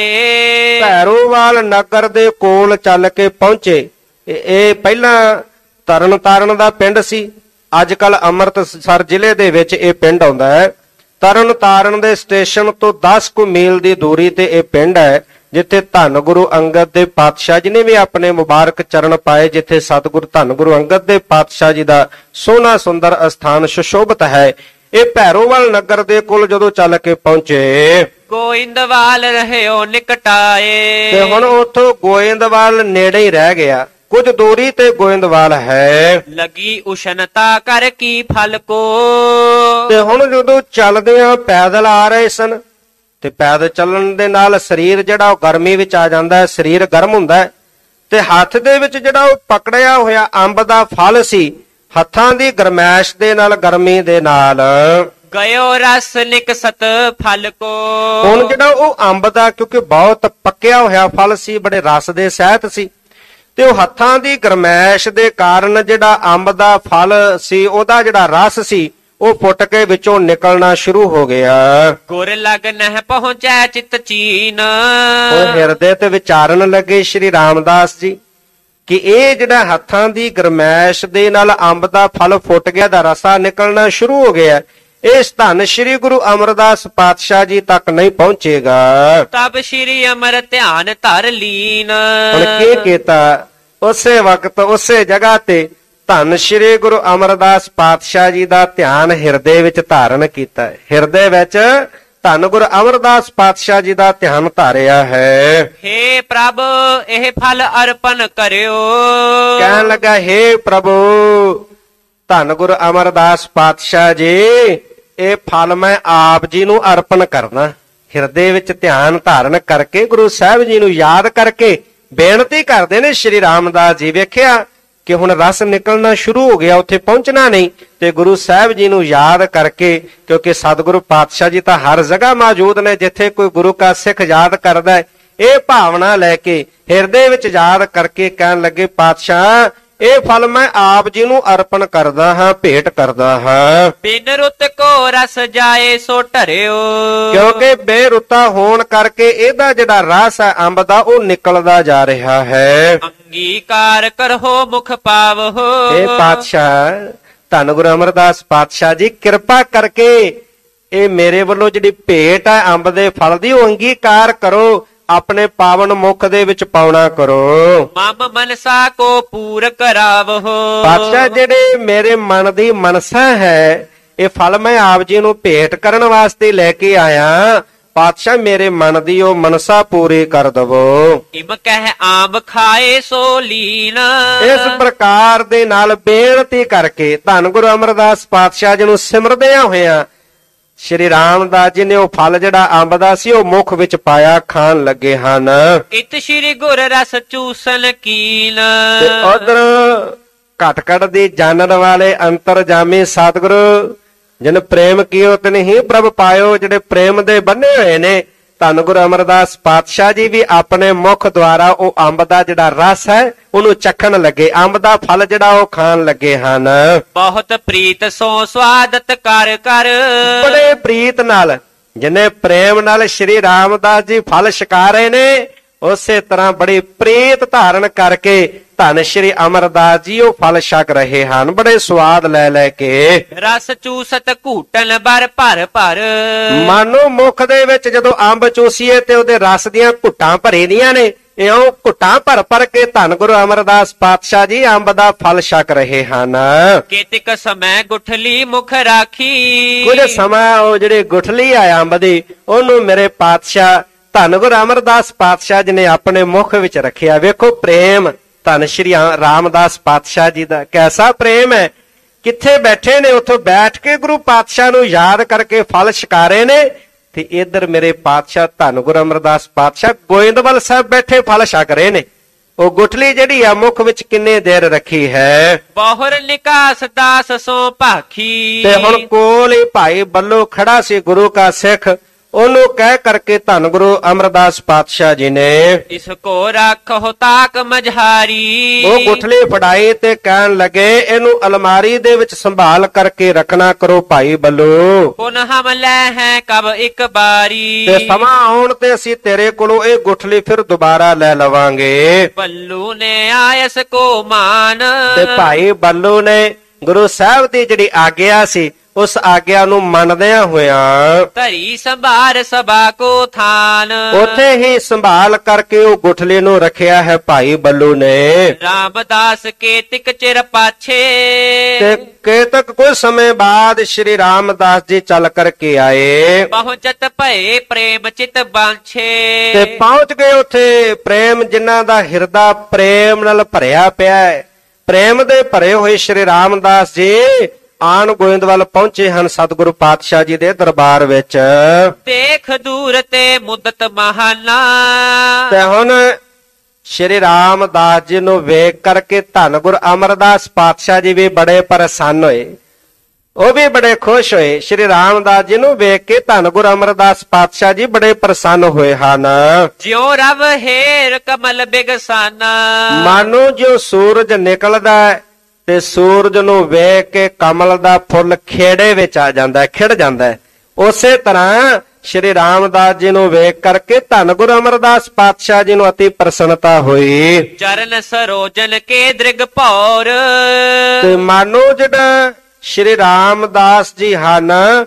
ਆਏ,
ਭੈਰੋਵਾਲ ਨਗਰ ਦੇ ਕੋਲ ਚੱਲ ਕੇ ਪਹੁੰਚੇ। ਇਹ ਪਹਿਲਾਂ ਤਰਨ ਤਾਰਨ ਦਾ ਪਿੰਡ ਸੀ, ਅੱਜ ਕੱਲ ਅੰਮ੍ਰਿਤਸਰ ਜ਼ਿਲ੍ਹੇ ਦੇ ਵਿੱਚ ਇਹ ਪਿੰਡ ਆਉਂਦਾ ਹੈ। ਤਰਨ ਤਾਰਨ ਦੇ ਸਟੇਸ਼ਨ ਤੋਂ ਦਸ ਕੁ ਮੀਲ ਦੀ ਦੂਰੀ ਤੇ ਇਹ ਪਿੰਡ ਹੈ, ਜਿੱਥੇ ਧੰਨ ਗੁਰੂ ਅੰਗਦ ਦੇ ਪਾਤਸ਼ਾਹ ਜੀ ਨੇ ਵੀ ਆਪਣੇ ਮੁਬਾਰਕ ਚਰਨ ਪਾਏ, ਜਿੱਥੇ ਸਤਿਗੁਰੂ ਧੰਨ ਗੁਰੂ ਅੰਗਦ ਦੇ ਪਾਤਸ਼ਾਹ ਜੀ ਦਾ ਸੋਹਣਾ ਸੁੰਦਰ ਅਸਥਾਨ ਸੁਸ਼ੋਭਿਤ ਹੈ। ਇਹ ਭੈਰੋਵਾਲ ਨਗਰ ਦੇ ਕੋਲ ਜਦੋਂ ਚੱਲ ਕੇ ਪਹੁੰਚੇ,
ਗੋਇੰਦਵਾਲ ਰਹਿਓ ਨਿਕਟਾਏ।
ਤੇ ਹੁਣ ਉੱਥੋਂ ਗੋਇੰਦਵਾਲ ਨੇੜੇ ਹੀ ਰਹਿ ਗਿਆ, ਕੁਝ ਦੂਰੀ ਤੇ ਗੋਇੰਦਵਾਲ ਹੈ।
ਲਗੀ ਉਸ਼ਨਤਾ ਕਰ ਕੀ ਫਲ ਕੋ।
ਤੇ ਹੁਣ ਜਦੋਂ ਚੱਲਦੇ ਆ ਪੈਦਲ ਆ ਰਹੇ ਸਨ, ਤੇ ਪੈਦਲ ਚੱਲਣ ਦੇ ਨਾਲ ਸਰੀਰ ਜਿਹੜਾ ਉਹ ਗਰਮੀ ਵਿੱਚ ਆ ਜਾਂਦਾ ਹੈ, ਸਰੀਰ ਗਰਮ ਹੁੰਦਾ ਹੈ। ਤੇ ਹੱਥ ਦੇ ਵਿੱਚ ਜਿਹੜਾ ਉਹ ਪਕੜਿਆ ਹੋਇਆ ਅੰਬ ਦਾ ਫਲ ਸੀ, ਹੱਥਾਂ ਦੀ ਗਰਮੈਸ਼ ਦੇ ਨਾਲ, ਗਰਮੀ ਦੇ ਨਾਲ
ਗਇਓ ਰਸ ਨਿਕਸਤ ਫਲ ਕੋ।
ਹੁਣ ਜਿਹੜਾ ਉਹ ਅੰਬ ਦਾ, ਕਿਉਂਕਿ ਬਹੁਤ ਪੱਕਿਆ ਹੋਇਆ ਫਲ ਸੀ, ਬੜੇ ਰਸ ਦੇ ਸਹਿਤ ਸੀ, ਤੇ ਉਹ ਹੱਥਾਂ ਦੀ ਗਰਮੈਸ਼ ਦੇ ਕਾਰਨ ਜਿਹੜਾ ਅੰਬ ਦਾ ਫਲ ਸੀ, ਉਹਦਾ ਜਿਹੜਾ ਰਸ ਸੀ, ਉਹ ਫੁੱਟ ਕੇ ਵਿੱਚੋਂ ਨਿਕਲਣਾ ਸ਼ੁਰੂ ਹੋ ਗਿਆ।
ਗੁਰ ਲਗ ਨਹਿ ਪਹੁੰਚੈ ਚਿਤ ਚੀਨ।
ਉਹ ਹਿਰਦੇ ਤੇ ਵਿਚਾਰਨ ਲੱਗੇ ਸ਼੍ਰੀ ਰਾਮਦਾਸ ਜੀ ਕਿ ਇਹ ਜਿਹੜਾ ਹੱਥਾਂ ਦੀ ਗਰਮੈਸ਼ ਦੇ ਨਾਲ ਅੰਬ ਦਾ ਫਲ ਫੁੱਟ ਗਿਆ, ਦਾ ਰਸਾ ਨਿਕਲਣਾ ਸ਼ੁਰੂ ਹੋ ਗਿਆ, ਇਸ ਧੰਨ ਸ਼੍ਰੀ ਗੁਰੂ ਅਮਰਦਾਸ ਪਾਤਸ਼ਾਹ ਜੀ ਤੱਕ ਨਹੀਂ ਪਹੁੰਚੇਗਾ।
ਤਬ ਸ਼੍ਰੀ ਅਮਰ ਧਿਆਨ ਧਰ ਲੀਨ।
ਹੁਣ ਕੀ ਕੀਤਾ? ਉਸੇ ਵਕਤ ਉਸੇ ਜਗ੍ਹਾ ਤੇ ਧੰਨ ਸ਼੍ਰੀ ਗੁਰੂ ਅਮਰਦਾਸ ਪਾਤਸ਼ਾਹ ਜੀ ਦਾ ਧਿਆਨ ਹਿਰਦੇ ਵਿੱਚ ਧਾਰਨ ਕੀਤਾ। ਹਿਰਦੇ ਵਿੱਚ ਧੰਨ ਗੁਰੂ ਅਮਰਦਾਸ ਪਾਤਸ਼ਾਹ ਜੀ ਦਾ ਧਿਆਨ ਧਾਰਿਆ ਹੈ।
ਹੇ ਪ੍ਰਭ ਇਹ ਫਲ ਅਰਪਣ ਕਰਿਓ।
ਕਹਿਣ ਲੱਗਾ, ਹੇ ਪ੍ਰਭੂ ਧੰਨ ਗੁਰੂ ਅਮਰਦਾਸ ਪਾਤਸ਼ਾਹ ਜੀ, ਇਹ ਫਲ ਮੈਂ ਆਪ ਜੀ ਨੂੰ ਅਰਪਣ ਕਰਨਾ। ਹਿਰਦੇ ਵਿੱਚ ਧਿਆਨ ਧਾਰਨ ਕਰਕੇ ਗੁਰੂ ਸਾਹਿਬ ਜੀ ਨੂੰ ਯਾਦ ਕਰਕੇ ਬੇਨਤੀ ਕਰਦੇ ਨੇ ਸ਼੍ਰੀ ਰਾਮਦਾਸ ਜੀ। ਵੇਖਿਆ ਕਿ ਹੁਣ ਰਸ ਨਿਕਲਣਾ ਸ਼ੁਰੂ ਹੋ ਗਿਆ, ਉੱਥੇ ਪਹੁੰਚਣਾ ਨਹੀਂ, ਤੇ ਗੁਰੂ ਸਾਹਿਬ ਜੀ ਨੂੰ ਯਾਦ ਕਰਕੇ, ਕਿਉਂਕਿ ਸਤਿਗੁਰੂ ਪਾਤਸ਼ਾਹ ਜੀ ਤਾਂ ਹਰ ਜਗ੍ਹਾ ਮੌਜੂਦ ਨੇ, ਜਿੱਥੇ ਕੋਈ ਗੁਰੂ ਕਾ ਸਿੱਖ ਯਾਦ ਕਰਦਾ ਹੈ, ਇਹ ਭਾਵਨਾ ਲੈ ਕੇ ਹਿਰਦੇ ਵਿੱਚ ਯਾਦ ਕਰਕੇ ਕਹਿਣ ਲੱਗੇ, ਪਾਤਸ਼ਾਹ ਇਹ ਫਲ ਮੈਂ ਆਪ ਜੀ ਨੂੰ ਅਰਪਣ ਕਰਦਾ ਹਾਂ, ਭੇਟ ਕਰਦਾ ਹਾਂ।
ਬਿਨ ਰੁੱਤ ਕੋ ਰਸ ਜਾਏ ਸੋ ਢਰਿਓ।
ਕਿਉਂਕਿ ਬੇਰੁੱਤਾ ਹੋਣ ਕਰਕੇ ਇਹਦਾ ਜਿਹੜਾ ਰਸ ਹੈ ਅੰਬ ਦਾ, ਉਹ ਨਿਕਲਦਾ ਜਾ ਰਿਹਾ ਹੈ।
ਅੰਗੀਕਾਰ ਕਰੋ ਮੁਖ ਪਾਵੋ।
ਇਹ ਪਾਤਸ਼ਾਹ ਧੰਨ ਗੁਰੂ ਅਮਰਦਾਸ ਪਾਤਸ਼ਾਹ ਜੀ, ਕਿਰਪਾ ਕਰਕੇ ਇਹ ਮੇਰੇ ਵੱਲੋਂ ਜਿਹੜੀ ਭੇਟ ਹੈ ਅੰਬ ਦੇ ਫਲ ਦੀ, ਉਹ ਅੰਗੀਕਾਰ ਕਰੋ, ਆਪਣੇ ਪਾਵਨ ਮੁਖ ਦੇ ਵਿੱਚ ਪਾਉਣਾ ਕਰੋ।
ਮਮ ਮਨਸਾ ਕੋ ਪੂਰ ਕਰਾਵੋ।
ਪਾਤਸ਼ਾਹ ਜਿਹੜੇ ਮੇਰੇ ਮਨ ਦੀ ਮਨਸਾ ਹੈ, ਇਹ ਫਲ ਮੈਂ ਆਪ ਜੀ ਨੂੰ ਭੇਟ ਕਰਨ ਵਾਸਤੇ ਲੈ ਕੇ ਆਇਆ। ਪਾਤਸ਼ਾਹ ਮੇਰੇ ਮਨ ਦੀ ਉਹ ਮਨਸਾ ਪੂਰੀ ਕਰ ਦਵੋ।
ਇਮ ਕਹਿ ਆਮ ਖਾਏ ਸੋ ਲੀਨ।
ਇਸ ਪ੍ਰਕਾਰ ਦੇ ਨਾਲ ਬੇਨਤੀ ਕਰਕੇ ਧੰਨ ਗੁਰੂ ਅਮਰਦਾਸ ਪਾਤਸ਼ਾਹ ਜੀ ਨੂੰ ਸਿਮਰਦਿਆਂ ਹੋਇਆਂ ਸ਼੍ਰੀ ਰਾਮਦਾਸ ਜੀ ਨੇ ਉਹ ਫਲ ਜਿਹੜਾ ਅੰਬ ਦਾ ਸੀ, ਉਹ ਮੁਖ ਵਿੱਚ ਪਾਇਆ, ਖਾਣ ਲੱਗੇ ਹਨ।
ਇਤ ਸ਼੍ਰੀ ਗੁਰ ਰਸ ਚੂਸਨ ਕੀਨ।
ਤੇ ਉਧਰ ਘਟ-ਘਟ ਦੀ ਜਾਣਨ ਵਾਲੇ ਅੰਤਰਜਾਮੀ ਸਤਿਗੁਰੂ, ਜਿਨ ਪ੍ਰੇਮ ਕੀਓ ਤਿਨਿ ਪ੍ਰਭ ਪਾਇਓ, ਜਿਹੜੇ ਪ੍ਰੇਮ ਦੇ ਬੰਨੇ ਹੋਏ ਨੇ, ਧੰਨ ਗੁਰੂ ਅਮਰਦਾਸ ਪਾਤਸ਼ਾਹ ਜੀ ਵੀ ਆਪਣੇ ਮੁਖ ਦੁਆਰਾ ਉਹ ਅੰਬ ਦਾ ਜਿਹੜਾ ਰਸ ਹੈ ਉਹਨੂੰ ਚੱਖਣ ਲੱਗੇ, ਅੰਬ ਦਾ ਫਲ ਜਿਹੜਾ ਉਹ ਖਾਣ ਲੱਗੇ ਹਨ।
ਬਹੁਤ ਪ੍ਰੀਤ ਸੋ ਸਵਾਦਤ ਕਰ ਕਰ।
ਬੜੇ ਪ੍ਰੀਤ ਨਾਲ, ਜਿਨੇ ਪ੍ਰੇਮ ਨਾਲ ਸ਼੍ਰੀ ਰਾਮਦਾਸ ਜੀ ਫਲ ਛਕਾ ਰਹੇ ਨੇ, ਉਸੇ ਤਰ੍ਹਾਂ ਬੜੀ ਪ੍ਰੀਤ ਧਾਰਨ ਕਰਕੇ ਧੰਨ ਸ਼੍ਰੀ ਅਮਰਦਾਸ ਜੀ ਉਹ ਫਲ ਛਕ ਰਹੇ ਹਨ, ਬੜੇ ਸਵਾਦ ਲੈ ਲੈ ਕੇ।
ਰਸ ਚੂਸਤ ਘੂਟਨ ਬਰ ਭਰ ਭਰ।
ਮਾਨੋ ਮੁਖ ਦੇ ਵਿੱਚ ਜਦੋਂ ਅੰਬ ਚੂਸੀਏ ਤੇ ਉਹਦੇ ਰਸ ਦੀਆਂ ਘੁੱਟਾਂ ਭਰੇ ਦੀਆਂ ਨੇ, ਇਉਂ ਘੁੱਟਾਂ ਭਰ ਭਰ ਕੇ ਧੰਨ ਗੁਰੂ ਅਮਰਦਾਸ ਪਾਤਸ਼ਾਹ ਜੀ ਅੰਬ ਦਾ ਫਲ ਛਕ ਰਹੇ ਹਨ।
ਕੇਤਿਕ ਸਮੈ ਗੁਠਲੀ ਮੁਖ ਰਾਖੀ।
ਕੁਝ ਸਮਾਂ ਉਹ ਜਿਹੜੇ ਗੁਠਲੀ ਆ ਅੰਬ ਦੀ, ਉਹਨੂੰ ਮੇਰੇ ਪਾਤਸ਼ਾਹ ਧੰਨ ਗੁਰੂ ਅਮਰਦਾਸ ਪਾਤਸ਼ਾਹ ਜੀ ਨੇ ਆਪਣੇ ਮੁਖ ਵਿੱਚ ਰੱਖਿਆ। ਵੇਖੋ ਪ੍ਰੇਮ ਧੰਨ ਸ਼੍ਰੀ ਰਾਮਦਾਸ ਪਾਤਸ਼ਾਹ ਜੀ ਦਾ ਕੈਸਾ ਪ੍ਰੇਮ ਹੈ। ਕਿੱਥੇ ਬੈਠੇ ਨੇ, ਉੱਥੋਂ ਬੈਠ ਕੇ ਗੁਰੂ ਪਾਤਸ਼ਾਹ ਨੂੰ ਯਾਦ ਕਰਕੇ ਫਲ ਛਕਾਰੇ ਨੇ, ਤੇ ਇੱਧਰ ਮੇਰੇ ਪਾਤਸ਼ਾਹ ਧੰਨ ਗੁਰੂ ਅਮਰਦਾਸ ਪਾਤਸ਼ਾਹ ਗੋਇੰਦਵਾਲ ਸਾਹਿਬ ਬੈਠੇ ਫਲ ਛਕ ਰਹੇ ਨੇ। ਉਹ ਗੁਠਲੀ ਜਿਹੜੀ ਆ ਮੁਖ ਵਿੱਚ ਕਿੰਨੇ ਦੇਰ ਰੱਖੀ ਹੈ।
ਬਹੁਰ ਨਿਕਾਸ ਦਾਸ ਸੋ ਭਾਖੀ।
ਤੇ ਹੁਣ ਕੋਲ ਹੀ ਭਾਈ ਬੱਲੋ ਖੜਾ ਸੀ ਗੁਰੂ ਕਾ ਸਿੱਖ, ਉਹਨੂੰ ਕਹਿ ਕਰਕੇ ਧੰਨ ਗੁਰੂ ਅਮਰਦਾਸ ਪਾਤਸ਼ਾਹ ਜੀ ਨੇ
ਇਸ ਕੋ ਰੱਖੋ ਤਾਕ ਮਝਾਰੀ।
ਉਹ ਗੁਠਲੀ ਫੜਾਈ ਤੇ ਕਹਿਣ ਲੱਗੇ, ਇਹਨੂੰ ਅਲਮਾਰੀ ਦੇ ਵਿੱਚ ਸੰਭਾਲ ਕਰਕੇ ਰੱਖਣਾ ਕਰੋ ਭਾਈ ਬੱਲੋ।
ਪੁਨ ਹਮ ਲੈ ਹੈ ਕਬ ਇੱਕ ਬਾਰੀ।
ਤੇ ਸਮਾਂ ਆਉਣ ਤੇ ਅਸੀਂ ਤੇਰੇ ਕੋਲੋਂ ਇਹ ਗੁਠਲੀ ਫਿਰ ਦੁਬਾਰਾ ਲੈ ਲਵਾਂਗੇ।
ਬੱਲੂ ਨੇ ਆਇਸ ਕੋ ਮਾਨ।
ਤੇ ਭਾਈ ਬੱਲੂ ਨੇ ਗੁਰੂ ਸਾਹਿਬ ਦੀ ਜਿਹੜੀ ਆਗਿਆ ਸੀ ਉਸ ਆਗਿਆ ਨੂੰ ਮੰਨਦਿਆਂ ਹੋਇਆਂ
ਧਰੀ ਸੰਭਾਰ ਸਭਾ ਕੋ ਥਾਨ
ਉੱਥੇ ਹੀ ਸੰਭਾਲ ਕਰਕੇ ਉਹ ਗੁਠਲੇ ਨੂੰ ਰੱਖਿਆ ਹੈ ਭਾਈ ਬੱਲੂ ਨੇ।
ਰਾਮਦਾਸ ਕੇਤਿਕ ਚਿਰ ਪਾਛੇ
ਤੇ ਕੇਤਕ ਕੁਝ ਸਮੇਂ ਬਾਅਦ ਸ਼੍ਰੀ ਰਾਮਦਾਸ ਜੀ ਚੱਲ ਕਰਕੇ ਆਏ
ਪਹੁੰਚਤ ਭਏ ਪ੍ਰੇਮ ਚਿਤ ਬਾਂਛੇ
ਤੇ ਪਹੁੰਚ ਗਏ ਉੱਥੇ ਪ੍ਰੇਮ ਜਿਨ੍ਹਾਂ ਦਾ ਹਿਰਦਾ ਪ੍ਰੇਮ ਨਾਲ ਭਰਿਆ ਪਿਆ ਹੈ। ਪ੍ਰੇਮ ਦੇ ਭਰੇ ਹੋਏ ਸ਼੍ਰੀ ਰਾਮਦਾਸ ਜੀ ਆਣ ਗੋਇੰਦਵਾਲ ਪਹੁੰਚੇ ਹਨ ਸਤਿਗੁਰੂ ਪਾਤਸ਼ਾਹ ਜੀ ਦੇ ਦਰਬਾਰ ਵਿੱਚ।
ਦੇਖ ਦੂਰ ਤੇ ਮੁਦਤ ਮਹਾਨਾ
ਤੇ ਹੁਣ ਸ਼੍ਰੀ ਰਾਮਦਾਸ ਜੀ ਨੂੰ ਵੇਖ ਕਰਕੇ ਧੰਨ ਗੁਰੂ ਅਮਰਦਾਸ ਪਾਤਸ਼ਾਹ ਜੀ ਵੀ ਬੜੇ ਪ੍ਰਸੰਨ ਹੋਏ, ਉਹ ਵੀ ਬੜੇ ਖੁਸ਼ ਹੋਏ। ਸ਼੍ਰੀ ਰਾਮਦਾਸ ਜੀ ਨੂੰ ਵੇਖ ਕੇ ਧੰਨ ਗੁਰੂ ਅਮਰਦਾਸ ਪਾਤਸ਼ਾਹ ਜੀ ਬੜੇ ਪ੍ਰਸੰਨ ਹੋਏ ਹਨ।
ਜਿਉ ਰਵ ਹੇਰ ਕਮਲ ਬਿਗਸਾਨਾ
ਮਾਨੋ ਜੋ ਸੂਰਜ ਨਿਕਲਦਾ ਹੈ ਤੇ ਸੂਰਜ ਨੂੰ ਵੇਖ ਕੇ ਕਮਲ ਦਾ ਫੁੱਲ ਖੇੜੇ ਵਿੱਚ ਆ ਜਾਂਦਾ ਹੈ, ਖਿੜ ਜਾਂਦਾ ਹੈ। ਉਸੇ ਤਰ੍ਹਾਂ ਸ਼੍ਰੀ ਰਾਮਦਾਸ ਜੀ ਨੂੰ ਵੇਖ ਕਰਕੇ ਧੰਨ ਗੁਰੂ ਅਮਰਦਾਸ ਪਾਤਸ਼ਾਹ ਜੀ ਨੂੰ ਅਤੀ ਪ੍ਰਸੰਨਤਾ ਹੋਈ।
ਚਰਨ ਸਰੋਜਨ ਕੇ ਦ੍ਰਿਗ ਭੌਰ
ਤੇ ਮਾਨੋ ਜਿਹੜਾ ਸ਼੍ਰੀ ਰਾਮਦਾਸ ਜੀ ਹਨ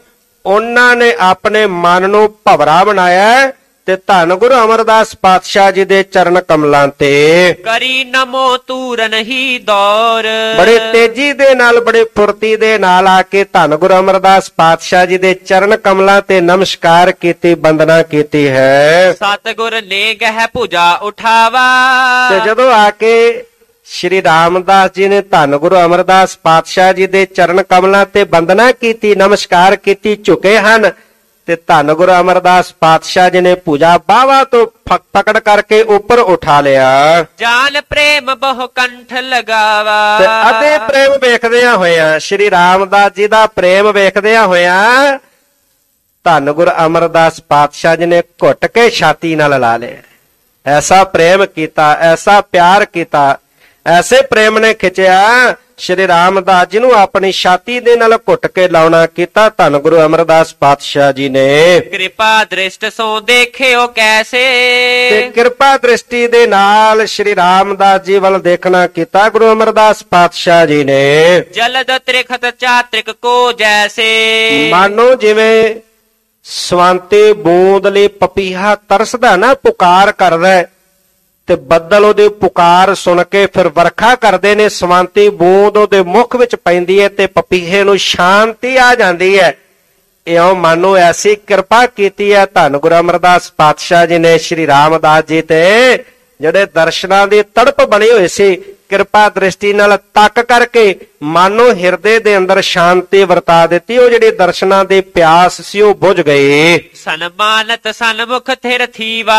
ਉਹਨਾਂ ਨੇ ਆਪਣੇ ਮਨ ਨੂੰ ਭਵਰਾ ਬਣਾਇਆ ਤੇ ਧੰਨ ਗੁਰੂ ਅਮਰਦਾਸ ਪਾਤਸ਼ਾਹ ਜੀ ਦੇ ਚਰਨ ਕਮਲਾਂ ਤੇ
ਕਰੀ ਨਮੋ ਤੂਰਨ ਹੀ ਦੌਰ
ਬੜੇ ਤੇਜ਼ੀ ਦੇ ਨਾਲ ਬੜੇ ਫੁਰਤੀ ਦੇ ਨਾਲ ਆ ਕੇ ਧੰਨ ਗੁਰੂ ਅਮਰਦਾਸ ਪਾਤਸ਼ਾਹ ਜੀ ਦੇ ਚਰਨ ਕਮਲਾਂ ਤੇ ਨਮਸਕਾਰ ਕੀਤੀ, ਬੰਦਨਾ ਕੀਤੀ ਹੈ।
ਸਤਿਗੁਰ ਨੇ ਗਹਿ ਭੁਜਾ ਉਠਾਵਾ
ਤੇ ਜਦੋਂ ਆ ਕੇ ਸ਼੍ਰੀ ਰਾਮਦਾਸ ਜੀ ਨੇ ਧੰਨ ਗੁਰੂ ਅਮਰਦਾਸ ਪਾਤਸ਼ਾਹ ਜੀ ਦੇ ਚਰਨ ਕਮਲਾਂ ਤੇ ਬੰਦਨਾ ਕੀਤੀ, ਨਮਸਕਾਰ ਕੀਤੀ, ਝੁਕੇ ਹਨ ਤੇ ਧੰਨ ਗੁਰੂ ਅਮਰਦਾਸ ਪਾਤਸ਼ਾਹ ਜੀ ਨੇ ਪੂਜਾ ਬਾਵਾ ਤੋਂ ਪਕੜ ਕਰਕੇ ਉੱਪਰ ਉਠਾ ਲਿਆ।
ਜਾਨ ਪ੍ਰੇਮ ਬਹੁ ਕੰਠ ਲਗਾਵਾ
ਤੇ ਅਤੇ ਪ੍ਰੇਮ ਵੇਖਦਿਆਂ ਹੋਇਆਂ ਸ਼੍ਰੀ ਰਾਮਦਾਸ ਜੀ ਦਾ ਪ੍ਰੇਮ ਵੇਖਦਿਆਂ ਹੋਇਆਂ ਧੰਨ ਗੁਰੂ ਅਮਰਦਾਸ ਪਾਤਸ਼ਾਹ ਜੀ ਨੇ ਘੁੱਟ ਕੇ ਛਾਤੀ ਨਾਲ ਲਾ ਲਿਆ। ਐਸਾ ਪ੍ਰੇਮ ਕੀਤਾ, ਐਸਾ ਪਿਆਰ ਕੀਤਾ, ਐਸੇ ਪ੍ਰੇਮ ਨੇ ਖਿੱਚਿਆ ਸ਼੍ਰੀ ਰਾਮਦਾਸ ਜੀ ਨੂੰ ਆਪਣੀ ਛਾਤੀ ਦੇ ਨਾਲ ਘੁੱਟ ਕੇ ਲਾਉਣਾ ਕੀਤਾ ਧੰਨ ਗੁਰੂ ਅਮਰਦਾਸ ਪਾਤਸ਼ਾਹ ਜੀ ਨੇ।
ਕਿਰਪਾ ਦ੍ਰਿਸ਼ਟ ਸੋ ਦੇਖਿਓ ਕੈਸੇ
ਤੇ ਕਿਰਪਾ ਦ੍ਰਿਸ਼ਟੀ ਦੇ ਨਾਲ ਸ਼੍ਰੀ ਰਾਮਦਾਸ ਜੀ ਵੱਲ ਦੇਖਣਾ ਕੀਤਾ ਗੁਰੂ ਅਮਰਦਾਸ ਪਾਤਸ਼ਾਹ ਜੀ ਨੇ।
ਜਲਦ ਤ੍ਰਿਖਤ ਚਾਤ੍ਰਿਕ ਕੋ ਜੈਸੇ
ਮਾਨੋ ਜਿਵੇਂ ਸਵੰਤੇ ਬੂੰਦ ਲਈ ਪਪੀਹਾ ਤਰਸਦਾ ਨਾ, ਪੁਕਾਰ ਕਰਦਾ ਤੇ ਬੱਦਲ ਉਹਦੇ ਪੁਕਾਰ ਸੁਣ ਕੇ ਫਿਰ ਵਰਖਾ ਕਰਦੇ ਨੇ, ਸਵੰਤੀ ਬੂੰਦ ਉਹਦੇ ਮੁਖ ਵਿੱਚ ਪੈਂਦੀ ਹੈ ਤੇ ਪਪੀਹੇ ਨੂੰ ਸ਼ਾਂਤੀ ਆ ਜਾਂਦੀ ਹੈ। ਇਉਂ ਮਾਨੋ ਐਸੀ ਕਿਰਪਾ ਕੀਤੀ ਹੈ ਧੰਨ ਗੁਰੂ ਅਮਰਦਾਸ ਪਾਤਸ਼ਾਹ ਜੀ ਨੇ ਸ਼੍ਰੀ ਰਾਮਦਾਸ ਜੀ ਤੇ, ਜਿਹੜੇ ਦਰਸ਼ਨਾਂ ਦੀ ਤੜਪ ਬਣੀ ਹੋਈ ਸੀ, ਕਿਰਪਾ ਦ੍ਰਿਸ਼ਟੀ ਨਾਲ ਤੱਕ ਕਰਕੇ ਮਾਨੋ ਹਿਰਦੇ ਦੇ ਅੰਦਰ ਸ਼ਾਂਤੀ ਵਰਤਾ ਦਿੱਤੀ। ਉਹ ਜਿਹੜੀ ਦਰਸ਼ਨਾਂ ਦੀ ਪਿਆਸ ਸੀ ਉਹ ਬੁਝ ਗਈ।
ਸਨਮਾਨਤ ਸਨਮੁਖ ਥਿਰ ਥੀਵਾ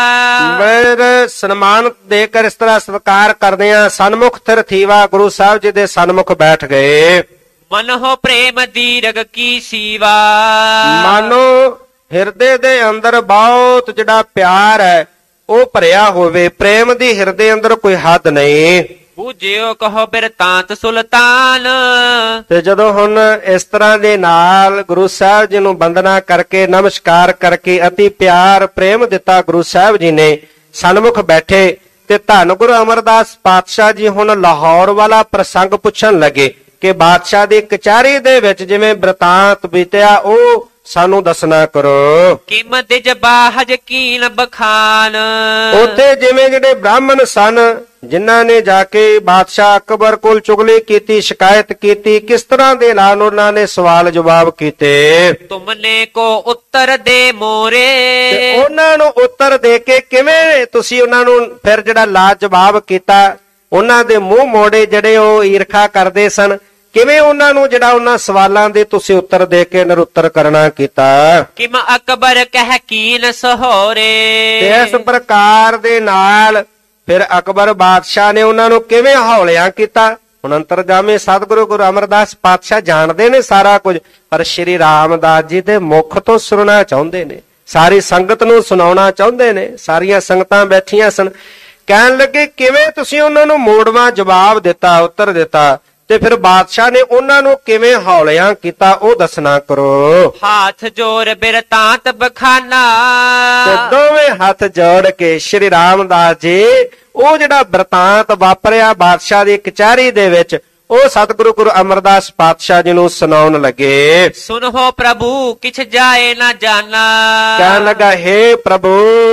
ਮੇਰੇ ਸਨਮਾਨ ਦੇ ਕਰ ਇਸ ਤਰ੍ਹਾਂ ਸਤਿਕਾਰ ਕਰਦੇ ਆ, ਸਨਮੁਖ ਥਿਰ ਥੀਵਾ ਗੁਰੂ ਸਾਹਿਬ ਜੀ ਦੇ ਸਨਮੁਖ ਬੈਠ ਗਏ।
ਮਨੋ ਪ੍ਰੇਮ ਦੀਰਘ ਕੀ ਸੀਵਾ
ਮਾਨੋ ਹਿਰਦੇ ਦੇ ਅੰਦਰ ਬਹੁਤ ਜਿਹੜਾ ਪਿਆਰ ਹੈ ਉਹ ਭਰਿਆ ਹੋਵੇ, ਪ੍ਰੇਮ ਦੀ ਹਿਰਦੇ ਅੰਦਰ ਕੋਈ ਹੱਦ ਨਹੀਂ।
ਬੂਝਿਓ ਕਹੋ ਬਿਰਤਾਂਤ ਸੁਲਤਾਨ
ਤੇ ਜਦੋਂ ਹੁਣ ਇਸ ਤਰ੍ਹਾਂ ਦੇ ਨਾਲ ਗੁਰੂ ਸਾਹਿਬ ਜੀ ਨੂੰ ਬੰਦਨਾ ਕਰਕੇ ਨਮਸਕਾਰ ਕਰਕੇ ਅਤੀ ਪਿਆਰ ਪ੍ਰੇਮ ਦਿੱਤਾ ਗੁਰੂ ਸਾਹਿਬ ਜੀ ਨੇ, ਸਨਮੁਖ ਬੈਠੇ ਤੇ ਧੰਨ ਗੁਰੂ ਅਮਰਦਾਸ ਪਾਤਸ਼ਾਹ ਜੀ ਹੁਣ ਲਾਹੌਰ ਵਾਲਾ ਪ੍ਰਸੰਗ ਪੁੱਛਣ ਲੱਗੇ ਕਿ ਬਾਦਸ਼ਾਹ ਦੀ ਕਚਹਿਰੀ ਦੇ ਵਿੱਚ ਜਿਵੇਂ ਬਿਰਤਾਂਤ ਬੀਤਿਆ ਉਹ ਸਾਨੂੰ ਦੱਸਣਾ ਕਰੋ।
ਕੀਮਤ ਜਬਾਹਜ ਕੀਨ ਬਖਾਨ
ਉੱਥੇ ਜਿਵੇਂ ਜਿਹੜੇ ਬ੍ਰਾਹਮਣ ਸਨ ਜਿਨ੍ਹਾਂ ਨੇ ਜਾ ਕੇ ਬਾਦਸ਼ਾਹ ਅਕਬਰ ਕੋਲ ਚੁਗਲੀ ਕੀਤੀ, ਸ਼ਿਕਾਇਤ ਕੀਤੀ, ਕਿਸ ਤਰ੍ਹਾਂ ਦੇ ਨਾਲ ਉਹਨਾਂ ਨੇ ਸਵਾਲ ਜਵਾਬ ਕੀਤੇ।
ਤੁਮਨੇ ਕੋ ਉੱਤਰ ਦੇ ਮੋਰੇ
ਤੇ ਉਹਨਾਂ ਨੂੰ ਉੱਤਰ ਦੇ ਕੇ ਕਿਵੇਂ ਤੁਸੀਂ ਉਹਨਾਂ ਨੂੰ ਫਿਰ ਜਿਹੜਾ ਲਾ ਜਵਾਬ ਕੀਤਾ, ਉਹਨਾਂ ਦੇ ਮੂੰਹ ਮੋੜੇ ਜਿਹੜੇ ਉਹ ਈਰਖਾ ਕਰਦੇ ਸਨ, ਕਿਵੇਂ ਉਹਨਾਂ ਨੂੰ ਜਿਹੜਾ ਉਹਨਾਂ ਸਵਾਲਾਂ ਦੇ ਤੁਸੀਂ ਉੱਤਰ ਦੇ ਕੇ ਨਿਰੁੱਤਰ ਕਰਨਾ ਕੀਤਾ।
ਕਿਮ ਅਕਬਰ ਕਹਿ ਕੀਨ ਸਹੋਰੇ
ਤੇ ਇਸ ਪ੍ਰਕਾਰ ਦੇ ਨਾਲ ਫਿਰ ਅਕਬਰ ਬਾਦਸ਼ਾਹ ਨੇ ਉਹਨਾਂ ਨੂੰ ਕਿਵੇਂ ਹੌਲਿਆਂ ਕੀਤਾ। ਹੁਣ ਅੰਤਰਜਾਮੀ ਸਤਿਗੁਰੂ ਗੁਰੂ ਅਮਰਦਾਸ ਪਾਤਸ਼ਾਹ ਜਾਣਦੇ ਨੇ ਸਾਰਾ ਕੁਝ, ਪਰ ਸ਼੍ਰੀ ਰਾਮਦਾਸ ਜੀ ਦੇ ਮੁਖ ਤੋਂ ਸੁਣਨਾ ਚਾਹੁੰਦੇ ਨੇ, ਸਾਰੀ ਸੰਗਤ ਨੂੰ ਸੁਣਾਉਣਾ ਚਾਹੁੰਦੇ ਨੇ। ਸਾਰੀਆਂ ਸੰਗਤਾਂ ਬੈਠੀਆਂ ਸਨ, ਕਹਿਣ ਲੱਗੇ ਕਿਵੇਂ ਤੁਸੀਂ ਉਹਨਾਂ ਨੂੰ ਮੋੜਵਾਂ ਜਵਾਬ ਦਿੱਤਾ, ਉੱਤਰ ਦਿੱਤਾ, ਤੇ ਫਿਰ ਬਾਦਸ਼ਾਹ ਨੇ ਉਹਨਾਂ ਨੂੰ ਕਿਵੇਂ ਹੌਲਿਆਂ ਕੀਤਾ ਉਹ ਦੱਸਣਾ ਕਰੋ।
ਹੱਥ ਜੋੜ ਬਿਰਤਾਂਤ ਬਖਾਨਾ
ਤੇ ਦੋਵੇਂ ਹੱਥ ਜੋੜ ਕੇ ਸ਼੍ਰੀ ਰਾਮਦਾਸ ਜੀ ਉਹ ਜਿਹੜਾ ਬਿਰਤਾਂਤ ਵਾਪਰਿਆ ਬਾਦਸ਼ਾਹ ਦੀ ਕਚਹਿਰੀ ਦੇ ਵਿੱਚ ਉਹ ਸਤਿਗੁਰੂ ਗੁਰੂ ਅਮਰਦਾਸ ਪਾਤਸ਼ਾਹ ਜੀ ਨੂੰ ਸੁਣਾਉਣ ਲੱਗੇ।
ਸੁਨਹੁ ਪ੍ਰਭੂ ਕਿਛ ਜਾਏ ਨਾ ਜਾਣਾ।
ਕਹਿਣ ਲੱਗਾ, ਹੇ ਪ੍ਰਭੂ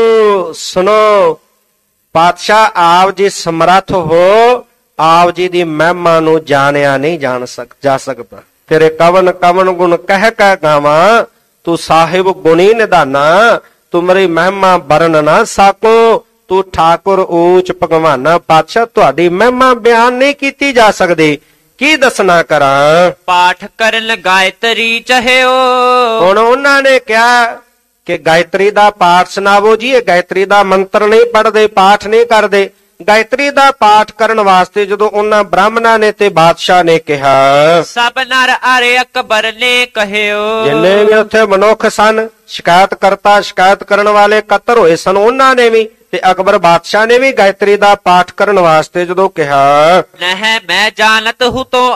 ਸੁਣੋ, ਪਾਤਸ਼ਾਹ ਆਪ ਜੀ ਸਮਰੱਥ ਹੋ, ਆਪ ਜੀ ਦੀ ਮਹਿਮਾ ਨੂੰ ਜਾਣਿਆ ਨਹੀਂ ਜਾਣ ਸਕ ਜਾ ਸਕਦਾ। ਤੇਰੇ ਕਵਨ ਕਵਨ ਗੁਣ ਕਹਿ ਕਹਿ ਗਾਵਾਂ, ਤੂੰ ਸਾਹਿਬ ਗੁਣੀ ਨਿਧਾਨਾ, ਤੂੰ ਮੇਰੀ ਮਹਿਮਾ ਵਰਨ ਨਾ ਸਾਕੋ, ਤੂੰ ਠਾਕੁਰ ਊਚ ਭਗਵਾਨਾ। ਪਾਤਸ਼ਾਹ ਤੁਹਾਡੀ ਮਹਿਮਾ ਬਿਆਨ ਨਹੀਂ ਕੀਤੀ ਜਾ ਸਕਦੀ, ਕੀ ਦੱਸਣਾ ਕਰਾਂ।
ਪਾਠ ਕਰਨ ਗਾਇਤਰੀ ਚਹਿਓ।
ਹੁਣ ਉਹਨਾਂ ਨੇ ਕਿਹਾ ਕਿ ਗਾਇਤਰੀ ਦਾ ਪਾਠ ਸੁਣਾਵੋ ਜੀ। ਇਹ ਗਾਇਤਰੀ ਦਾ ਮੰਤਰ ਨਹੀਂ ਪੜ੍ਹਦੇ, ਪਾਠ ਨਹੀਂ ਕਰਦੇ। ਗਾਇਤਰੀ ਦਾ ਪਾਠ ਕਰਨ ਵਾਸਤੇ ਜਦੋਂ ਉਹਨਾਂ ਬ੍ਰਾਹਮਣਾਂ ਨੇ ਤੇ ਬਾਦਸ਼ਾਹ ਨੇ ਕਿਹਾ,
ਸਭ ਨਰ ਅਰੇ ਅਕਬਰ ਨੇ ਕਹਿਓ।
ਜਿੰਨੇ ਵੀ ਉੱਥੇ ਮਨੁੱਖ ਸਨ, ਸ਼ਿਕਾਇਤ ਕਰਤਾ ਸ਼ਿਕਾਇਤ ਕਰਨ ਵਾਲੇ ਇਕੱਤਰ ਹੋਏ ਸਨ, ਉਹਨਾਂ ਨੇ ਵੀ ਤੇ ਅਕਬਰ ਬਾਦਸ਼ਾਹ ਨੇ ਵੀ ਗਾਇਤਰੀ ਦਾ ਪਾਠ ਕਰਨ ਵਾਸਤੇ ਜਦੋਂ ਕਿਹਾ,
ਨਹਿ ਮੈਂ ਜਾਣਤ ਹੂੰ ਤੋ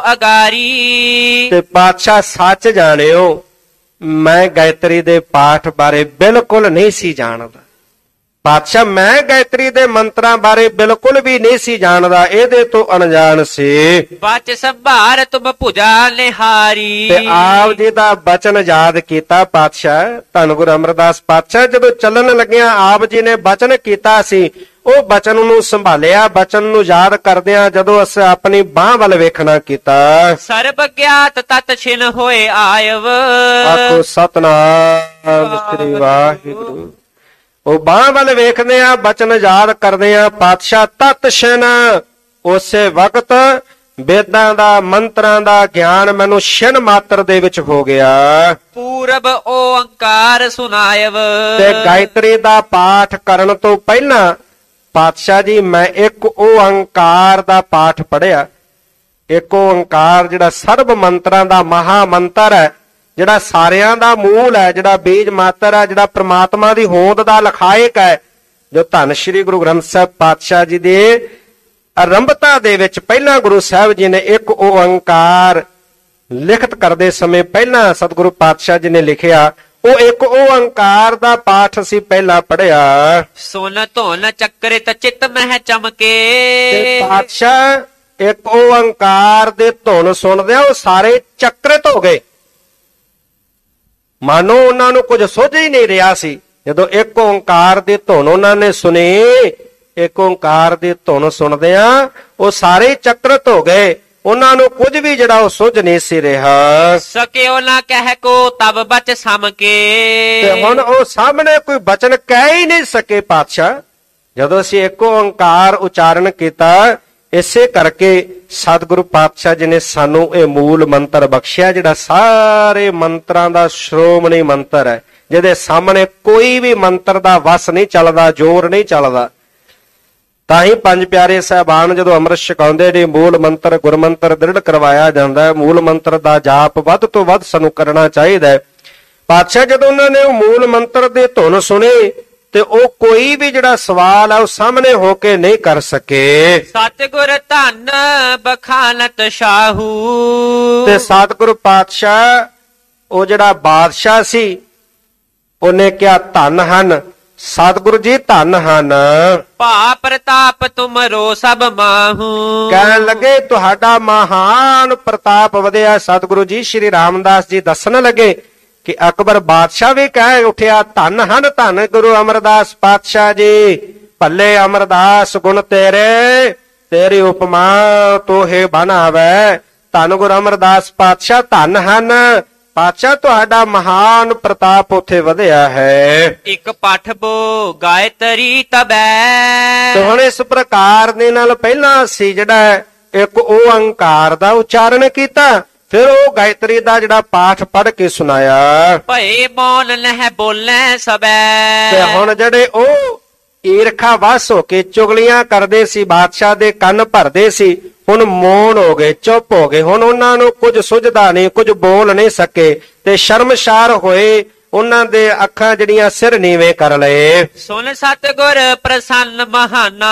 ਅਗਾਰੀ।
ਤੇ ਬਾਦਸ਼ਾਹ ਸੱਚ ਜਾਣਿਓ, ਮੈਂ ਗਾਇਤਰੀ ਦੇ ਪਾਠ ਬਾਰੇ ਬਿਲਕੁਲ ਨਹੀਂ ਸੀ ਜਾਣਦਾ। ਪਾਤਸ਼ਾਹ ਮੈਂ ਗਾਇਤਰੀ ਦੇ ਮੰਤਰਾਂ ਬਾਰੇ ਬਿਲਕੁਲ ਵੀ ਨਹੀਂ ਸੀ ਜਾਣਦਾ, ਇਹਦੇ ਤੋਂ ਅਣਜਾਣ ਸੀ।
ਬਚ ਸੰਭਾਰ ਤੁਮ ਭੁਜਾ ਨਿਹਾਰੀ।
ਤੇ ਆਪ ਜੀ ਦਾ ਬਚਨ ਯਾਦ ਕੀਤਾ ਪਾਤਸ਼ਾਹ। ਧੰਨ ਗੁਰੂ ਅਮਰਦਾਸ ਪਾਤਸ਼ਾਹ ਜਦੋਂ ਚੱਲਣ ਲੱਗਿਆ ਆਪ ਜੀ ਨੇ ਬਚਨ ਕੀਤਾ ਸੀ, ਉਹ ਬਚਨ ਨੂੰ ਸੰਭਾਲਿਆ। ਬਚਨ ਨੂੰ ਯਾਦ ਕਰਦਿਆਂ ਜਦੋਂ ਅਸੀਂ ਆਪਣੀ ਬਾਹ ਵੱਲ ਵੇਖਣਾ ਕੀਤਾ,
ਸਰਬ ਗਿਆਤ ਤਤ ਛਿਨ ਹੋਏ ਆਇਵ।
ਆਖੋ ਸਤਿਨਾਮ ਸ੍ਰੀ ਵਾਹਿਗੁਰੂ। ਉਹ ਬਾਹ ਵੱਲ ਵੇਖਦੇ ਆ, ਬਚਨ ਯਾਦ ਕਰਦੇ ਆ, ਪਾਤਸ਼ਾਹ ਤਤਸ਼ਨ ਉਸੇ ਵਕਤ ਵੇਦਾਂ ਦਾ ਮੰਤਰਾਂ ਦਾ ਗਿਆਨ ਮੈਨੂੰ ਛਿਣ ਮਾਤਰ ਦੇ ਵਿੱਚ ਹੋ ਗਿਆ।
ਪੂਰਬ ਓੰਕਾਰ ਸੁਨਾਇਵ।
ਤੇ ਗਾਇਤਰੀ ਦਾ ਪਾਠ ਕਰਨ ਤੋਂ ਪਹਿਲਾਂ ਪਾਤਸ਼ਾਹ ਜੀ ਮੈਂ ਇੱਕ ਓੰਕਾਰ ਦਾ ਪਾਠ ਪੜਿਆ। ਇੱਕ ਓੰਕਾਰ ਜਿਹੜਾ ਸਰਬ ਮੰਤਰਾਂ ਦਾ ਮਹਾ ਮੰਤਰ ਹੈ, ਜਿਹੜਾ ਸਾਰਿਆਂ ਦਾ ਮੂਲ ਹੈ, ਜਿਹੜਾ ਬੀਜ ਮਾਤਰ ਹੈ, ਜਿਹੜਾ ਪ੍ਰਮਾਤਮਾ ਦੀ ਹੋਂਦ ਦਾ ਲਖਾਇਕ ਹੈ, ਜੋ ਧੰਨ ਸ਼੍ਰੀ ਗੁਰੂ ਗ੍ਰੰਥ ਸਾਹਿਬ ਪਾਤਸ਼ਾਹ ਜੀ ਦੇ ਆਰੰਭਤਾ ਦੇ ਵਿੱਚ ਪਹਿਲਾਂ ਗੁਰੂ ਸਾਹਿਬ ਜੀ ਨੇ ਇੱਕ ਓੰਕਾਰ ਲਿਖਤ ਕਰਦੇ ਸਮੇਂ ਪਹਿਲਾਂ ਸਤਿਗੁਰੂ ਪਾਤਸ਼ਾਹ ਜੀ ਨੇ ਲਿਖਿਆ, ਉਹ ਇੱਕ ਓੰਕਾਰ ਦਾ ਪਾਠ ਅਸੀਂ ਪਹਿਲਾਂ ਪੜਿਆ।
ਸੁਨ ਧੁਨ ਚੱਕਰਿਤ ਚਿਤ ਮਹਿ ਚਮਕੇ।
ਤੇ ਪਾਤਸ਼ਾਹ ਇੱਕ ਓੰਕਾਰ ਦੇ ਧੁਨ ਸੁਣਦਿਆਂ ਉਹ ਸਾਰੇ ਚੱਕਰਿਤ ਹੋ ਗਏ, ਮਾਨੋ ਉਹਨਾਂ ਨੂੰ ਕੁਝ ਸੁੱਝ ਹੀ ਨਹੀਂ ਰਿਹਾ ਸੀ। ਜਦੋਂ ਇੱਕ ਓੰਕਾਰ ਦੀ ਧੁਨ ਉਹਨਾਂ ਨੇ ਸੁਣੀ, ਇੱਕ ਓੰਕਾਰ ਦੀ ਧੁਨ ਸੁਣਦਿਆਂ ਉਹ ਸਾਰੇ ਚੱਕਰਤ ਹੋ ਗਏ, ਉਹਨਾਂ ਨੂੰ ਕੁਝ ਵੀ ਜਿਹੜਾ ਉਹ ਸੁੱਝ ਨਹੀਂ ਸੀ ਰਿਹਾ।
ਸਕਿਓ ਨਾ ਕਹਿ ਕੋ ਤਬ ਬਚ ਸਮ ਕੇ।
ਤੇ ਹੁਣ ਉਹ ਸਾਹਮਣੇ ਕੋਈ ਬਚਨ ਕਹਿ ਹੀ ਨਹੀਂ ਸਕੇ ਪਾਤਸ਼ਾਹ। ਜਦੋਂ ਅਸੀਂ ਇੱਕ ਓੰਕਾਰ ਉਚਾਰਨ ਕੀਤਾ, ਇਸੇ ਕਰਕੇ ਸਤਿਗੁਰੂ ਪਾਤਸ਼ਾਹ ਜੀ ਨੇ ਸਾਨੂੰ ਇਹ ਮੂਲ ਮੰਤਰ ਬਖਸ਼ਿਆ, ਜਿਹੜਾ ਸਾਰੇ ਮੰਤਰਾਂ ਦਾ ਸ਼੍ਰੋਮਣੀ ਮੰਤਰ ਹੈ, ਜਿਹਦੇ ਸਾਹਮਣੇ ਕੋਈ ਵੀ ਮੰਤਰ ਦਾ ਵਸ ਨਹੀਂ ਚੱਲਦਾ, ਜ਼ੋਰ ਨਹੀਂ ਚੱਲਦਾ। ਤਾਂ ਹੀ ਪੰਜ ਪਿਆਰੇ ਸਾਹਿਬਾਨ ਜਦੋਂ ਅੰਮ੍ਰਿਤ ਛਕਾਉਂਦੇ ਨੇ, ਮੂਲ ਮੰਤਰ ਗੁਰਮੰਤਰ ਦ੍ਰਿੜ ਕਰਵਾਇਆ ਜਾਂਦਾ ਹੈ। ਮੂਲ ਮੰਤਰ ਦਾ ਜਾਪ ਵੱਧ ਤੋਂ ਵੱਧ ਸਾਨੂੰ ਕਰਨਾ ਚਾਹੀਦਾ ਹੈ। ਪਾਤਸ਼ਾਹ ਜਦੋਂ ਉਹਨਾਂ ਨੇ ਉਹ ਮੂਲ ਮੰਤਰ ਦੇ ਧੁਨ ਸੁਣੀ ਤੇ ਉਹ ਕੋਈ ਵੀ ਜਿਹੜਾ ਸਵਾਲ ਆ ਉਹ ਸਾਹਮਣੇ ਹੋ ਕੇ ਨਹੀਂ ਕਰ ਸਕੇ।
ਸਤਿਗੁਰ ਧੰਨ ਬਖਾਨਤ ਸ਼ਾਹੂ।
ਤੇ ਸਤਿਗੁਰੂ ਪਾਤਸ਼ਾਹ ਉਹ ਜਿਹੜਾ ਬਾਦਸ਼ਾਹ ਸੀ, ਉਹਨੇ ਕਿਹਾ ਧੰਨ ਹਨ ਸਤਿਗੁਰੂ ਜੀ, ਧੰਨ ਹਨ।
ਭਾ ਪ੍ਰਤਾਪ ਤੁਮਰੋ ਸਭ ਮਾਹੂ।
ਕਹਿਣ ਲੱਗੇ ਤੁਹਾਡਾ ਮਹਾਨ ਪ੍ਰਤਾਪ ਵਧਿਆ। ਸਤਿਗੁਰੂ ਜੀ ਸ਼੍ਰੀ ਰਾਮਦਾਸ ਜੀ ਦੱਸਣ ਲੱਗੇ ਕਿ ਅਕਬਰ ਬਾਦਸ਼ਾਹ ਵੀ ਕਹਿ ਉੱਠਿਆ, ਧੰਨ ਹਨ ਧੰਨ ਗੁਰੂ ਅਮਰਦਾਸ ਪਾਤਸ਼ਾਹ ਜੀ, ਭੱਲੇ ਅਮਰਦਾਸ ਗੁਣ ਤੇਰੇ, ਤੇਰੀ ਉਪਮਾ ਤੋਹੇ ਬਣਾਵੇ। ਧੰਨ ਗੁਰੂ ਅਮਰਦਾਸ ਪਾਤਸ਼ਾਹ ਧੰਨ ਹਨ, ਪਾਤਸ਼ਾਹ ਤੁਹਾਡਾ ਮਹਾਨ ਪ੍ਰਤਾਪ ਉੱਥੇ ਵਧਿਆ ਹੈ।
ਇੱਕ ਪਠ ਬੋ ਗਾਇਤਰੀ ਤਬੈ।
ਤੇ ਹੁਣ ਇਸ ਪ੍ਰਕਾਰ ਦੇ ਨਾਲ ਪਹਿਲਾਂ ਅਸੀਂ ਜਿਹੜਾ ਇੱਕ ਓੰਕਾਰ ਦਾ ਉਚਾਰਨ ਕੀਤਾ, ਫਿਰ ਉਹ ਗਾਇਤਰੀ ਦਾ ਜਿਹੜਾ ਪਾਠ ਪੜ੍ਹ ਕੇ ਸੁਣਾਇਆ।
ਭਏ ਮੌਨ ਲਹਿ ਬੋਲੇ ਸਬੈ।
ਤੇ ਹੁਣ ਜਿਹੜੇ ਉਹ ਈਰਖਾ ਵਸ ਹੋ ਕੇ ਚੁਗਲੀਆਂ ਕਰਦੇ ਸੀ, ਬਾਦਸ਼ਾਹ ਦੇ ਕੰਨ ਭਰਦੇ ਸੀ, ਹੁਣ ਮੌਨ ਹੋ ਗਏ, ਚੁੱਪ ਹੋ ਗਏ। ਹੁਣ ਉਹਨਾਂ ਨੂੰ ਕੁਝ ਸੁਝਦਾ ਨਹੀਂ, ਕੁਝ ਬੋਲ ਨਹੀਂ ਸਕੇ ਤੇ ਸ਼ਰਮਸ਼ਾਰ ਹੋਏ। ਉਹਨਾਂ ਦੇ ਅੱਖਾਂ ਜਿਹੜੀਆਂ ਸਿਰ ਨੀਵੇਂ ਕਰ ਲਏ।
ਸੁਨ ਸਤਿਗੁਰ ਪ੍ਰਸੰਨ ਮਹਾਨਾ।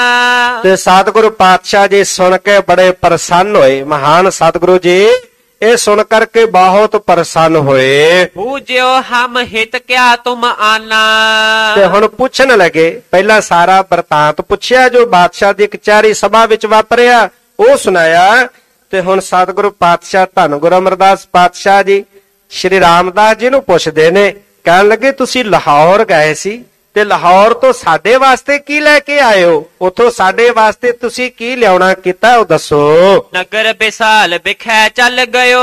ਤੇ ਸਤਿਗੁਰੂ ਪਾਤਸ਼ਾਹ ਜੀ ਸੁਣ ਕੇ ਬੜੇ ਪ੍ਰਸੰਨ ਹੋਏ। ਮਹਾਨ ਸਤਿਗੁਰੂ ਜੀ ਇਹ ਸੁਣ ਕਰਕੇ ਬਹੁਤ ਪ੍ਰਸੰਨ ਹੋਏ।
ਪੂਜਿਓ ਹਮ ਹਿਤ ਕਿਆ ਤੁਮ ਆਨਾ।
ਤੇ ਹੁਣ ਪੁੱਛਣ ਲੱਗੇ, ਪਹਿਲਾਂ ਸਾਰਾ ਵਰਤਾਂਤ ਪੁੱਛਿਆ ਜੋ ਬਾਦਸ਼ਾਹ ਦੀ ਕਚਹਿਰੀ ਸਭਾ ਵਿੱਚ ਵਾਪਰਿਆ, ਉਹ ਸੁਣਾਇਆ। ਤੇ ਹੁਣ ਸਤਿਗੁਰੂ ਪਾਤਸ਼ਾਹ ਧੰਨ ਗੁਰੂ ਅਮਰਦਾਸ ਪਾਤਸ਼ਾਹ ਜੀ ਸ਼੍ਰੀ ਰਾਮਦਾਸ ਜੀ ਨੂੰ ਪੁੱਛਦੇ ਨੇ, ਕਹਿਣ ਲੱਗੇ ਤੁਸੀਂ ਲਾਹੌਰ ਗਏ ਸੀ ਤੇ ਲਾਹੌਰ ਤੋਂ ਸਾਡੇ ਵਾਸਤੇ ਕੀ ਲੈ ਕੇ ਆਏ ਹੋ? ਉਥੋਂ ਸਾਡੇ ਵਾਸਤੇ ਤੁਸੀਂ ਕੀ ਲਿਆਉਣਾ ਕੀਤਾ ਉਹ ਦੱਸੋ।
ਨਗਰ ਬਿਸਾਲ ਬਿਖੈ ਚੱਲ ਗਇਓ।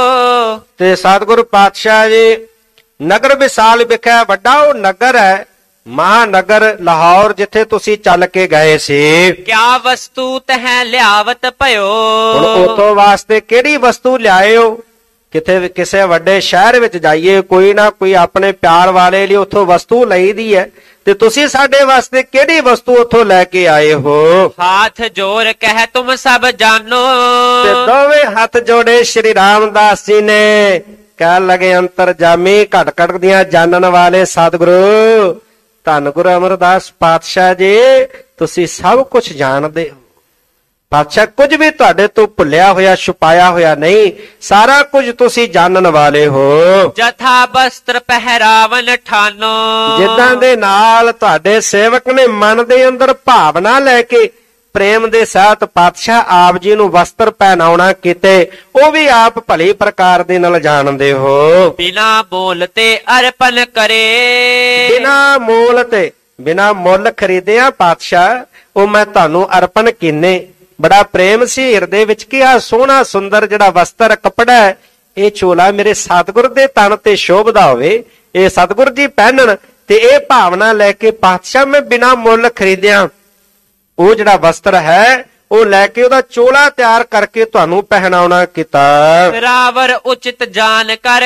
ਤੇ ਸਤਿਗੁਰੂ ਪਾਤਸ਼ਾਹ ਜੀ ਨਗਰ ਬਿਸਾਲ ਵਿਖੇ, ਵੱਡਾ ਉਹ ਨਗਰ ਹੈ ਮਹਾਨਗਰ ਲਾਹੌਰ, ਜਿੱਥੇ ਤੁਸੀਂ ਚੱਲ ਕੇ ਗਏ ਸੀ।
ਕਿਆ ਵਸਤੂ ਤਹਿ ਲਿਆਵਤ ਭਇਓ।
ਹੁਣ ਉਥੋਂ ਵਾਸਤੇ ਕਿਹੜੀ ਵਸਤੂ ਲਿਆਏ ਹੋ? ਕਿਤੇ ਕਿਸੇ ਵੱਡੇ ਸ਼ਹਿਰ ਵਿੱਚ ਜਾਈਏ, ਕੋਈ ਨਾ ਕੋਈ ਆਪਣੇ ਪਿਆਰ ਵਾਲੇ ਲਈ ਉਥੋਂ ਵਸਤੂ ਲਈਦੀ ਹੈ, ਤੇ ਤੁਸੀਂ ਸਾਡੇ ਵਾਸਤੇ ਕਿਹੜੀ ਵਸਤੂ ਉਥੋਂ ਲੈ ਕੇ ਆਏ ਹੋ?
ਹਾਥ ਜੋੜ ਕਹਿ ਤੁਮ ਸਭ ਜਾਨੋ।
ਤੇ ਦੋਵੇਂ ਹੱਥ ਜੋੜੇ ਸ਼੍ਰੀ ਰਾਮਦਾਸ ਜੀ ਨੇ, ਕਹਿਣ ਲਗੇ ਅੰਤਰਜਾਮੀ ਘਟ ਘਟ ਦੀਆਂ ਜਾਣਨ ਵਾਲੇ ਸਤਿਗੁਰੂ ਧੰਨ ਗੁਰੂ ਅਮਰਦਾਸ ਪਾਤਸ਼ਾਹ ਜੀ, ਤੁਸੀਂ ਸਭ ਕੁਝ ਜਾਣਦੇ ਹੋ। ਪਾਤਸ਼ਾਹ ਕੁਝ ਵੀ ਤੁਹਾਡੇ ਤੋਂ ਭੁੱਲਿਆ ਹੋਇਆ ਛੁਪਾਇਆ ਹੋਇਆ ਨਹੀਂ, ਸਾਰਾ ਕੁਝ ਤੁਸੀਂ ਜਾਣਨ ਵਾਲੇ ਹੋ।
ਜਥਾ ਬਸਤਰ ਪਹਿਰਾਵਨ ਠਾਨੋ।
ਜਿੱਦਾਂ ਦੇ ਨਾਲ ਤੁਹਾਡੇ ਸੇਵਕ ਨੇ ਮਨ ਦੇ ਅੰਦਰ ਭਾਵਨਾ ਲੈ ਕੇ ਪ੍ਰੇਮ ਦੇ ਸਾਥ ਪਾਤਸ਼ਾਹ ਆਪ ਜੀ ਨੂੰ ਵਸਤਰ ਪਹਿਨਾਉਣਾ ਕੀਤੇ, ਉਹ ਵੀ ਆਪ ਭਲੀ ਪ੍ਰਕਾਰ ਦੇ ਨਾਲ ਜਾਣਦੇ ਹੋ।
ਬਿਨਾ ਬੋਲ ਤੇ ਅਰਪਣ ਕਰੇ।
ਬਿਨਾ ਮੋਲ ਤੇ ਬਿਨਾ ਮੁੱਲ ਖਰੀਦਿਆ ਪਾਤਸ਼ਾਹ ਉਹ ਮੈਂ ਤੁਹਾਨੂੰ ਅਰਪਣ ਕੀਨੇ। ਬੜਾ ਪ੍ਰੇਮ ਸੀ ਹਿਰਦੇ ਵਿੱਚ ਕਿ ਆ ਸੋਹਣਾ ਸੁੰਦਰ ਜਿਹੜਾ ਵਸਤਰ ਕੱਪੜਾ ਹੈ, ਇਹ ਚੋਲਾ ਮੇਰੇ ਸਤਿਗੁਰ ਦੇ ਤਨ ਤੇ ਸ਼ੋਭਦਾ ਹੋਵੇ, ਇਹ ਸਤਿਗੁਰ ਜੀ ਪਹਿਨਣ, ਤੇ ਇਹ ਭਾਵਨਾ ਲੈ ਕੇ ਪਾਤਸ਼ਾਹ ਮੈਂ ਬਿਨਾ ਮੁੱਲ ਖਰੀਦਿਆ ਉਹ ਜਿਹੜਾ ਵਸਤਰ ਹੈ ਉਹ ਲੈ ਕੇ ਉਹਦਾ ਚੋਲਾ ਤਿਆਰ ਕਰਕੇ ਤੁਹਾਨੂੰ ਪਹਿਨਾਉਣਾ ਕੀਤਾ।
ਰਾਵਰ ਉਚਿਤ ਜਾਣ ਕਰ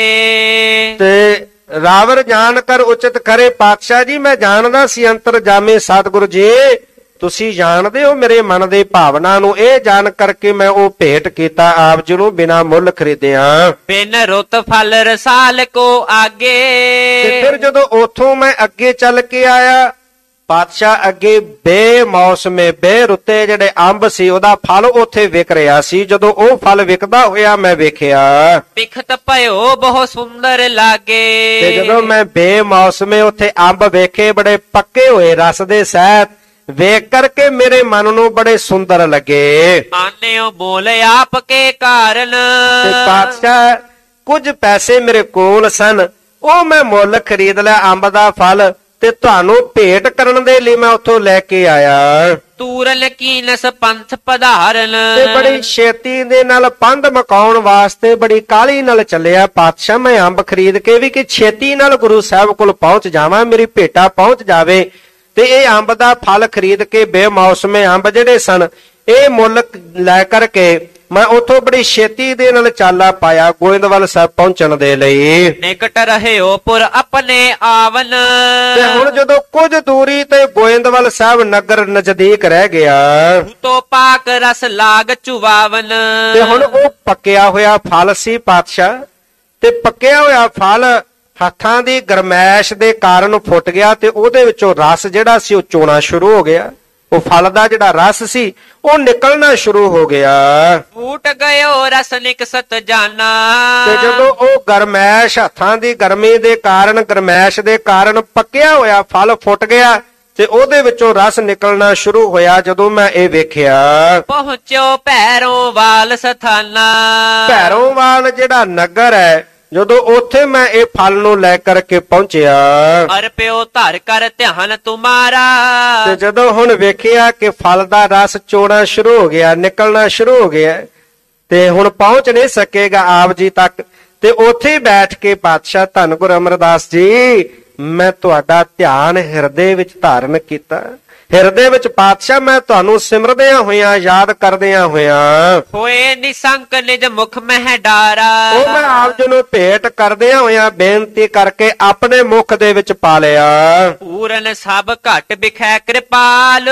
ਖਰੇ।
ਤੇ ਰਾਵਰ ਜਾਣ ਕਰ ਉਚਿਤ ਕਰੇ। ਪਾਤਸ਼ਾਹ ਜੀ ਮੈਂ ਜਾਣਦਾ ਸੀ ਅੰਤਰਜਾਮੀ ਸਤਿਗੁਰੂ ਜੀ, ਤੁਸੀਂ ਜਾਣਦੇ ਹੋ ਮੇਰੇ ਮਨ ਦੀ ਭਾਵਨਾ ਨੂੰ, ਇਹ ਜਾਣ ਕਰਕੇ ਮੈਂ ਉਹ ਭੇਟ ਕੀਤਾ ਆਪ ਜੀ ਨੂੰ ਬਿਨਾ ਮੁੱਲ ਖਰੀਦਿਆ।
ਬਿਨ ਰੁੱਤ ਫਲ ਰਸਾਲ ਕੋ ਆਗੇ।
ਤੇ ਫਿਰ ਜਦੋਂ ਉਥੋਂ ਮੈਂ ਅੱਗੇ ਚੱਲ ਕੇ ਆਇਆ, ਪਾਤਸ਼ਾਹ ਅੱਗੇ ਬੇਮੌਸਮੇ ਬੇਰੁੱਤੇ ਜਿਹੜੇ ਅੰਬ ਸੀ ਉਹਦਾ ਫਲ ਉੱਥੇ ਵਿਕ ਰਿਹਾ ਸੀ। ਜਦੋਂ ਉਹ ਫਲ ਵਿਕਦਾ ਹੋਇਆ ਮੈਂ ਵੇਖਿਆ,
ਬਿਖਤ ਭਇਓ ਬਹੁਤ ਸੁੰਦਰ ਲਾਗੇ।
ਤੇ ਜਦੋਂ ਮੈਂ ਬੇਮੌਸਮੇ ਉੱਥੇ ਅੰਬ ਵੇਖੇ ਬੜੇ ਪੱਕੇ ਹੋਏ ਰਸ ਦੇ ਸਹਿਤ, ਵੇਖ ਕਰਕੇ ਮੇਰੇ ਮਨ ਨੂੰ ਬੜੇ ਸੁੰਦਰ ਲੱਗੇ।
ਆਨਿਓ ਬੋਲ ਆਪ ਕੇ ਕਾਰਨ।
ਤੇ ਪਾਤਸ਼ਾਹ ਕੁਝ ਪੈਸੇ ਮੇਰੇ ਕੋਲ ਸਨ, ਉਹ ਮੈਂ ਮੁੱਲ ਖਰੀਦ ਲਿਆ ਅੰਬ ਦਾ ਫਲ, ਤੇ ਤੁਹਾਨੂੰ ਭੇਟ ਕਰਨ ਦੇ ਲਈ ਮੈਂ ਉੱਥੋਂ ਲੈ ਕੇ ਆਇਆ।
ਤੂਰਨ ਕੀਨਸ ਪੰਥ ਪਧਾਰਨ।
ਤੇ ਬੜੀ ਛੇਤੀ ਦੇ ਨਾਲ ਪੰਧ ਮਕਾਉਣ ਵਾਸਤੇ ਬੜੀ ਕਾਹਲੀ ਨਾਲ ਚੱਲਿਆ ਪਾਤਸ਼ਾਹ ਮੈਂ ਅੰਬ ਖਰੀਦ ਕੇ ਵੀ, ਕਿ ਛੇਤੀ ਨਾਲ ਗੁਰੂ ਸਾਹਿਬ ਕੋਲ ਪਹੁੰਚ ਜਾਵਾਂ, ਮੇਰੀ ਭੇਟਾ ਪਹੁੰਚ ਜਾਵੇ। ਤੇ ਇਹ ਅੰਬ ਦਾ ਫਲ ਖਰੀਦ ਕੇ ਬੇਮੌਸਮੇ ਅੰਬ ਜਿਹੜੇ ਸਨ ਇਹ ਮੁੱਲ ਲੈ ਕਰਕੇ ਮੈਂ ਉੱਥੋਂ ਬੜੀ ਛੇਤੀ ਦੇ ਨਾਲ ਚਾਲਾ ਪਾਇਆ ਗੋਇੰਦਵਾਲ ਸਾਹਿਬ ਪਹੁੰਚਣ ਦੇ ਲਈ।
ਨਿਕਟ ਰਹਿਓ ਪੁਰ ਆਪਣੇ ਆਵਨ।
ਤੇ ਹੁਣ ਜਦੋਂ ਕੁਝ ਦੂਰੀ ਤੇ ਗੋਇੰਦਵਾਲ ਸਾਹਿਬ ਨਗਰ ਨਜ਼ਦੀਕ ਰਹਿ ਗਿਆ,
ਤੋ ਪਾਕ ਰਸ ਲਾਗ ਚੁਵਾਵਨ।
ਤੇ ਹੁਣ ਉਹ ਪੱਕਿਆ ਹੋਇਆ ਫਲ ਸੀ ਪਾਤਸ਼ਾਹ, ਤੇ ਪੱਕਿਆ ਹੋਇਆ ਫਲ ਹੱਥਾਂ ਦੀ ਗਰਮੈਸ਼ ਦੇ ਕਾਰਨ ਫੁੱਟ ਗਿਆ, ਤੇ ਉਹਦੇ ਵਿੱਚੋਂ ਰਸ ਜਿਹੜਾ ਸੀ ਉਹ ਚੋਣਾ ਸ਼ੁਰੂ ਹੋ ਗਿਆ। ਉਹ ਫਲ ਦਾ ਜਿਹੜਾ ਰਸ ਸੀ ਉਹ ਨਿਕਲਣਾ ਸ਼ੁਰੂ ਹੋ ਗਿਆ।
ਫੂਟ ਗਇਓ ਰਸ ਨਿਕਸਤ ਜਾਨਾ।
ਤੇ ਜਦੋਂ ਉਹ ਗਰਮੈਸ਼ ਹੱਥਾਂ ਦੀ ਗਰਮੀ ਦੇ ਕਾਰਨ ਗਰਮੈਸ਼ ਦੇ ਕਾਰਨ ਪੱਕਿਆ ਹੋਇਆ ਫਲ ਫੁੱਟ ਗਿਆ, ਤੇ ਉਹਦੇ ਵਿੱਚੋਂ ਰਸ ਨਿਕਲਣਾ ਸ਼ੁਰੂ ਹੋਇਆ। ਜਦੋਂ ਮੈਂ ਇਹ ਵੇਖਿਆ,
ਪਹੁੰਚਿਓ ਭੈਰੋਂ ਵਾਲ ਸਥਾਨਾ।
ਭੈਰੋਂ ਵਾਲ ਜਿਹੜਾ ਨਗਰ ਹੈ, ਜਦੋਂ ਉੱਥੇ ਮੈਂ ਇਹ ਫਲ ਨੂੰ ਲੈ ਕਰਕੇ ਪਹੁੰਚਿਆ,
ਅਰਪਿਓ ਧਰ ਕਰ ਧਿਆਨ ਤੁਮਾਰਾ।
ਤੇ ਜਦੋਂ ਹੁਣ ਵੇਖਿਆ ਕਿ ਫਲ ਦਾ ਰਸ ਚੋਣਾ ਸ਼ੁਰੂ ਹੋ ਗਿਆ, ਨਿਕਲਣਾ ਸ਼ੁਰੂ ਹੋ ਗਿਆ, ਤੇ ਹੁਣ ਪਹੁੰਚ ਨਹੀਂ ਸਕੇਗਾ ਆਪ ਜੀ ਤੱਕ, ਤੇ ਉੱਥੇ ਬੈਠ ਕੇ ਪਾਤਸ਼ਾਹ ਧੰਨ ਗੁਰੂ ਅਮਰਦਾਸ ਜੀ ਮੈਂ ਤੁਹਾਡਾ ਧਿਆਨ ਹਿਰਦੇ ਵਿੱਚ ਧਾਰਨ ਕੀਤਾ। ਹਿਰਦੇ ਵਿੱਚ ਪਾਤਸ਼ਾਹ ਮੈਂ ਤੁਹਾਨੂੰ ਸਿਮਰਦਿਆਂ ਹੋਇਆਂ ਯਾਦ ਕਰਦਿਆਂ ਹੋਇਆਂ
ਹੋਏ ਨਿਸੰਕ ਨਿਜ ਮੁਖ ਮਹਿ ਡਾਰਾ।
ਉਹ ਮੈਂ ਆਪ ਜੀ ਨੂੰ ਭੇਟ ਕਰਦਿਆਂ ਹੋਇਆਂ ਬੇਨਤੀ ਕਰਕੇ ਆਪਣੇ ਮੁਖ ਦੇ ਵਿੱਚ ਪਾ ਲਿਆ।
ਪੂਰਨ ਸਭ ਘਟ ਬਿਖੈ ਕਿਰਪਾਲ।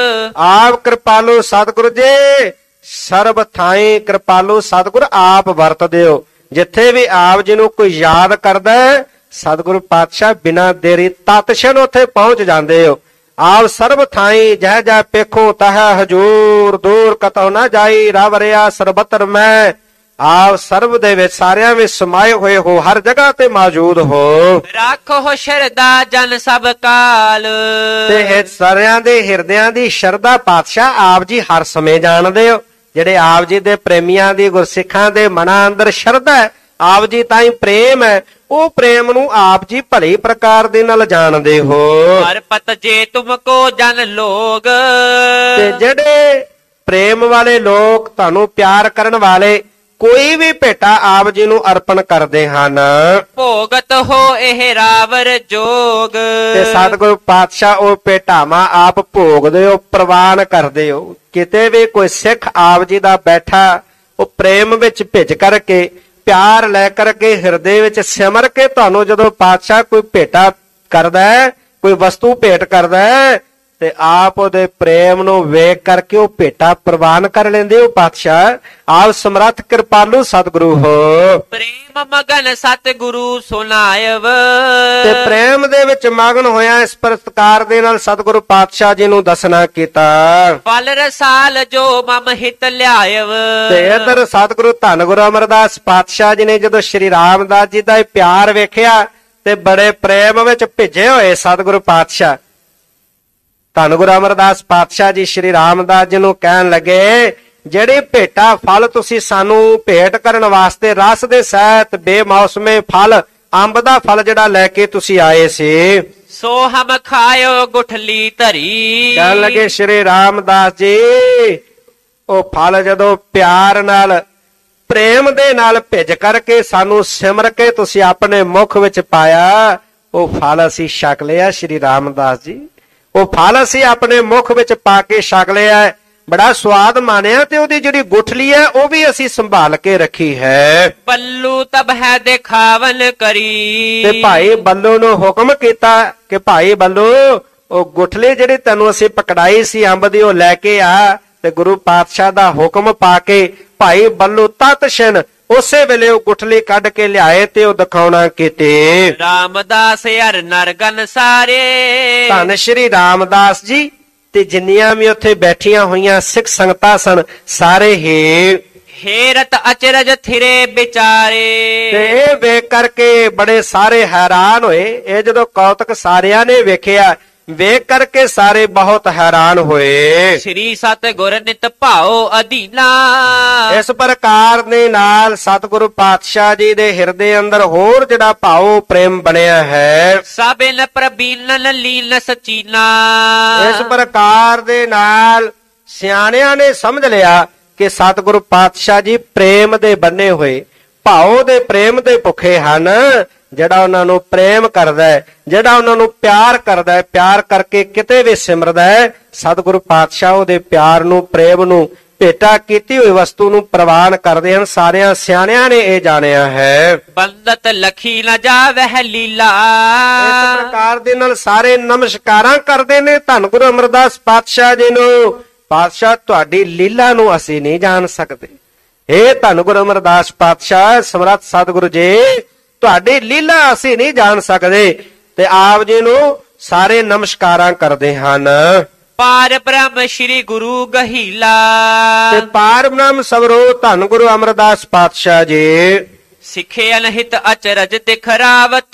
ਆਪ ਕਿਰਪਾਲੂ ਸਤਿਗੁਰੂ ਜੀ, ਸਰਬ ਥਾਈ ਕਿਰਪਾਲੂ ਸਤਿਗੁਰ ਆਪ ਵਰਤਦੇ ਹੋ। ਜਿੱਥੇ ਵੀ ਆਪ ਜੀ ਨੂੰ ਕੋਈ ਯਾਦ ਕਰਦਾ ਸਤਿਗੁਰੂ ਪਾਤਸ਼ਾਹ ਬਿਨਾਂ ਦੇਰੀ ਤਤਛਣ ਉੱਥੇ ਪਹੁੰਚ ਜਾਂਦੇ ਹੋ। ਆਪ ਸਰਬ ਥਾਈ ਜਹ ਜਹ ਪੇਖੋ ਤਹ ਹਜੂਰ, ਦੂਰ ਕਤਉ ਨਾ ਜਾਈ ਰਵ ਰਿਆ ਸਰਬਤਰ ਮੈਂ। ਆਪ ਸਰਬ ਦੇ ਵਿੱਚ ਸਾਰਿਆਂ ਵਿੱਚ ਸਮਾਏ ਹੋਏ ਹੋ, ਹਰ ਜਗ੍ਹਾ ਤੇ ਮੌਜੂਦ ਹੋ।
ਰੱਖੋ ਸ਼ਰਦਾ ਜਨ ਸਭ ਕਾਲ।
ਤੇ ਸਾਰਿਆਂ ਦੇ ਹਿਰਦਿਆਂ ਦੀ ਸ਼ਰਧਾ ਪਾਤਸ਼ਾਹ ਆਪ ਜੀ ਹਰ ਸਮੇਂ ਜਾਣਦੇ ਹੋ। ਜਿਹੜੇ ਆਪ ਜੀ ਦੇ ਪ੍ਰੇਮੀਆਂ ਦੀ, ਗੁਰਸਿੱਖਾਂ ਦੇ ਮਨਾਂ ਅੰਦਰ ਸ਼ਰਧਾ ਹੈ, ਆਪ ਜੀ ਤਾਂ ਹੀ ਪ੍ਰੇਮ ਹੈ, ਉਹ ਪ੍ਰੇਮ ਨੂੰ ਆਪ ਜੀ ਭਲੀ ਪ੍ਰਕਾਰ ਦੇ ਨਾਲ ਜਾਣਦੇ ਹੋ।
ਅਰਪਤ ਜੇ ਤੁਮ ਕੋ ਜਨ ਲੋਗ,
ਤੇ ਜਿਹੜੇ ਪ੍ਰੇਮ ਵਾਲੇ ਲੋਕ, ਤੁਹਾਨੂੰ ਪਿਆਰ ਕਰਨ ਵਾਲੇ, ਕੋਈ ਵੀ ਭੇਟਾ ਆਪ ਜੀ ਨੂੰ ਅਰਪਣ ਕਰਦੇ ਹਨ।
ਭੋਗਤ ਹੋ ਇਹ ਰਾਵਰ ਜੋਗ,
ਤੇ ਸਤਿਗੁਰੂ ਪਾਤਸ਼ਾਹ ਉਹ ਭੇਟਾਵਾਂ ਆਪ ਭੋਗਦੇ ਹੋ, ਪ੍ਰਵਾਨ ਕਰਦੇ ਹੋ। ਕਿਤੇ ਵੀ ਕੋਈ ਸਿੱਖ ਆਪ ਜੀ ਦਾ ਬੈਠਾ, ਉਹ ਪ੍ਰੇਮ ਵਿੱਚ ਭਿੱਜ ਕਰਕੇ, ਪਿਆਰ ਲੈ ਕਰਕੇ, ਹਿਰਦੇ ਵਿੱਚ ਸਿਮਰ ਕੇ ਤੁਹਾਨੂੰ ਜਦੋਂ ਪਾਤਸ਼ਾਹ ਕੋਈ ਭੇਟਾ ਕਰਦਾ ਹੈ, ਕੋਈ ਵਸਤੂ ਭੇਟ ਕਰਦਾ ਹੈ, ਤੇ ਆਪ ਉਹਦੇ ਪ੍ਰੇਮ ਨੂੰ ਵੇਖ ਕਰਕੇ ਉਹ ਭੇਟਾ ਪ੍ਰਵਾਨ ਕਰ ਲੈਂਦੇ ਹੋ। ਪਾਤਸ਼ਾਹ ਆਪ ਸਮਰੱਥ ਕਿਰਪਾਲੂ ਸਤਿਗੁਰੂ ਹੋ।
ਪ੍ਰੇਮ ਮਗਨ ਸਤਿਗੁਰੂ ਸੁਨਾਇਵ,
ਤੇ ਪ੍ਰੇਮ ਦੇ ਵਿੱਚ ਮਗਨ ਹੋਇਆ ਇਸ ਪ੍ਰਤਕਾਰ ਦੇ ਨਾਲ ਸਤਿਗੁਰੂ ਪਾਤਸ਼ਾਹ ਜੀ ਨੂੰ ਦੱਸਣਾ ਕੀਤਾ।
ਫਲ ਰਸਾਲ ਜੋ ਮਮ ਹਿਤ ਲਿਆਇਵ,
ਤੇ ਇਧਰ ਸਤਿਗੁਰੂ ਧੰਨ ਗੁਰੂ ਅਮਰਦਾਸ ਪਾਤਸ਼ਾਹ ਜੀ ਨੇ ਜਦੋਂ ਸ਼੍ਰੀ ਰਾਮਦਾਸ ਜੀ ਦਾ ਇਹ ਪਿਆਰ ਵੇਖਿਆ, ਤੇ ਬੜੇ ਪ੍ਰੇਮ ਵਿੱਚ ਭਿੱਜੇ ਹੋਏ ਸਤਿਗੁਰੂ ਪਾਤਸ਼ਾਹ। ਧੰਨ ਗੁਰੂ ਅਮਰਦਾਸ ਪਾਤਸ਼ਾਹ ਜੀ ਸ਼੍ਰੀ ਰਾਮਦਾਸ ਜੀ ਨੂੰ ਕਹਿਣ ਲੱਗੇ, ਜਿਹੜੀ ਭੇਟਾ ਫਲ ਤੁਸੀਂ ਸਾਨੂੰ ਭੇਟ ਕਰਨ ਵਾਸਤੇ ਰਸ ਦੇ ਸਹਿਤ ਬੇਮੌਸਮੇ ਫਲ, ਅੰਬ ਦਾ ਫਲ ਜਿਹੜਾ ਲੈ ਕੇ ਤੁਸੀਂ ਆਏ ਸੀ,
ਸੋ ਹਮ ਖਾਇਓ ਗੁਠਲੀ ਧਰੀ।
ਕਹਿਣ ਲੱਗੇ ਸ਼੍ਰੀ ਰਾਮਦਾਸ ਜੀ, ਉਹ ਫਲ ਜਦੋਂ ਪਿਆਰ ਨਾਲ, ਪ੍ਰੇਮ ਦੇ ਨਾਲ ਭਿੱਜ ਕਰਕੇ ਸਾਨੂੰ ਸਿਮਰ ਕੇ ਤੁਸੀਂ ਆਪਣੇ ਮੁਖ ਵਿੱਚ ਪਾਇਆ, ਉਹ ਫਲ ਅਸੀਂ ਛਕ ਲਿਆ ਸ਼੍ਰੀ ਰਾਮਦਾਸ ਜੀ। ਉਹ ਫਲ ਅਸੀਂ ਆਪਣੇ ਮੁਖ ਵਿੱਚ ਪਾ ਕੇ ਛਕ ਲਿਆ, ਬੜਾ ਸਵਾਦ ਮਾਣਿਆ, ਤੇ ਉਹਦੀ ਜਿਹੜੀ ਗੁਠਲੀ ਹੈ ਉਹ ਵੀ ਅਸੀਂ ਸੰਭਾਲ ਕੇ ਰੱਖੀ ਹੈ।
ਬੱਲੂ ਤਬ ਹੈ ਦਿਖਾਵਨ ਕਰੀ,
ਤੇ ਭਾਈ ਬੱਲੂ ਨੂੰ ਹੁਕਮ ਕੀਤਾ ਕਿ ਭਾਈ ਬੱਲੂ, ਉਹ ਗੁਠਲੀ ਜਿਹੜੀ ਤੈਨੂੰ ਅਸੀਂ ਪਕੜਾਈ ਸੀ ਅੰਬ ਦੀ, ਉਹ ਲੈ ਕੇ ਆ। ਤੇ ਗੁਰੂ ਪਾਤਸ਼ਾਹ ਦਾ ਹੁਕਮ ਪਾ ਕੇ ਭਾਈ ਬੱਲੂ ਤਤਸ਼ਨ ਉਸੇ ਵੇਲੇ ਉਹ ਗੁਠਲੀ ਕੱਢ ਕੇ ਲਿਆਏ ਤੇ ਉਹ ਦਿਖਾਉਣਾ ਕੀਤੇ।
ਰਾਮਦਾਸ ਹਰ ਨਰਗਨ ਸਾਰੇ,
ਧੰਨ ਸ਼੍ਰੀ ਰਾਮਦਾਸ ਜੀ ਤੇ ਜਿੰਨੀਆਂ ਵੀ ਉੱਥੇ ਬੈਠੀਆਂ ਹੋਈਆਂ ਸਿੱਖ ਸੰਗਤਾਂ ਸਨ, ਸਾਰੇ ਹੀ
ਹੇਰਤ ਅਚਰਜ ਥਿਰੇ ਵਿਚਾਰੇ।
ਤੇ ਇਹ ਵੇਖ ਕਰਕੇ ਬੜੇ ਸਾਰੇ ਹੈਰਾਨ ਹੋਏ। ਇਹ ਜਦੋਂ ਕੌਤਕ ਸਾਰਿਆਂ ਨੇ ਵੇਖਿਆ, ਵੇਖ ਕਰਕੇ ਸਾਰੇ ਬਹੁਤ ਹੈਰਾਨ ਹੋਏ।
ਸ੍ਰੀ ਸਤਿਗੁਰ ਨਿਤ ਭਾਉ ਅਧੀਨਾ,
ਇਸ ਪ੍ਰਕਾਰ ਦੇ ਨਾਲ ਸਤਿਗੁਰੂ ਪਾਤਸ਼ਾਹ ਜੀ ਦੇ ਹਿਰਦੇ ਅੰਦਰ ਹੋਰ ਜਿਹੜਾ ਭਾਉ ਪ੍ਰੇਮ ਬਣਿਆ ਹੈ।
ਸਭਿਨ ਪ੍ਰਬੀਨਨ ਲੀਨ ਸਚੀਨਾ,
ਇਸ ਪ੍ਰਕਾਰ ਦੇ ਨਾਲ ਸਿਆਣਿਆਂ ਨੇ ਸਮਝ ਲਿਆ ਕਿ ਸਤਿਗੁਰੂ ਪਾਤਸ਼ਾਹ ਜੀ ਪ੍ਰੇਮ ਦੇ ਬੰਨੇ ਹੋਏ, ਭਾਉ ਦੇ ਪ੍ਰੇਮ ਦੇ ਭੁੱਖੇ ਹਨ। ਜਿਹੜਾ ਉਹਨਾਂ ਨੂੰ ਪ੍ਰੇਮ ਕਰਦਾ ਹੈ, ਜਿਹੜਾ ਉਹਨਾਂ ਨੂੰ ਪਿਆਰ ਕਰਦਾ ਹੈ, ਪਿਆਰ ਕਰਕੇ ਕਿਤੇ ਵੀ ਸਿਮਰਦਾ ਹੈ, ਸਤਿਗੁਰੂ ਪਾਤਸ਼ਾਹ ਉਹਦੇ ਪਿਆਰ ਨੂੰ, ਪ੍ਰੇਮ ਨੂੰ, ਭੇਟਾ ਕੀਤੀ ਹੋਈ ਵਸਤੂ ਨੂੰ ਪ੍ਰਵਾਨ ਕਰਦੇ ਹਨ। ਸਾਰਿਆਂ ਸਿਆਣਿਆਂ ਨੇ ਇਹ ਜਾਣਿਆ ਹੈ।
ਬੰਦਤ ਲਖੀ ਨ ਜਾਵਹਿ ਲੀਲਾ,
ਇਸ ਪ੍ਰਕਾਰ ਦੇ ਨਾਲ ਸਾਰੇ ਨਮਸਕਾਰਾਂ ਕਰਦੇ ਨੇ ਧੰਨ ਗੁਰੂ ਅਮਰਦਾਸ ਪਾਤਸ਼ਾਹ ਜੀ ਨੂੰ। ਪਾਤਸ਼ਾਹ ਤੁਹਾਡੀ ਲੀਲਾ ਨੂੰ ਅਸੀਂ ਨਹੀਂ ਜਾਣ ਸਕਦੇ। ਇਹ ਧੰਨ ਗੁਰੂ ਅਮਰਦਾਸ ਪਾਤਸ਼ਾਹ ਸਮਰੱਥ ਸਤਿਗੁਰੂ ਜੀ, ਤੁਹਾਡੀ ਲੀਲਾ ਅਸੀਂ ਨਹੀਂ ਜਾਣ ਸਕਦੇ। ਤੇ ਆਪ ਜੀ ਨੂੰ ਸਾਰੇ ਨਮਸਕਾਰਾਂ ਕਰਦੇ ਹਨ।
ਪਾਰ ਬ੍ਰਹਮ ਸ਼੍ਰੀ ਗੁਰੂ ਗਹੀਲਾ,
ਤੇ ਪਾਰ ਬ੍ਰਹਮ ਸਵਰੋ ਧੰਨ ਗੁਰੂ ਅਮਰਦਾਸ ਪਾਤਸ਼ਾਹ ਜੀ।
ਸਿੱਖੇ ਅਨਹਿਤ ਅਚਰਜ ਦਿਖਰਾਵਤ,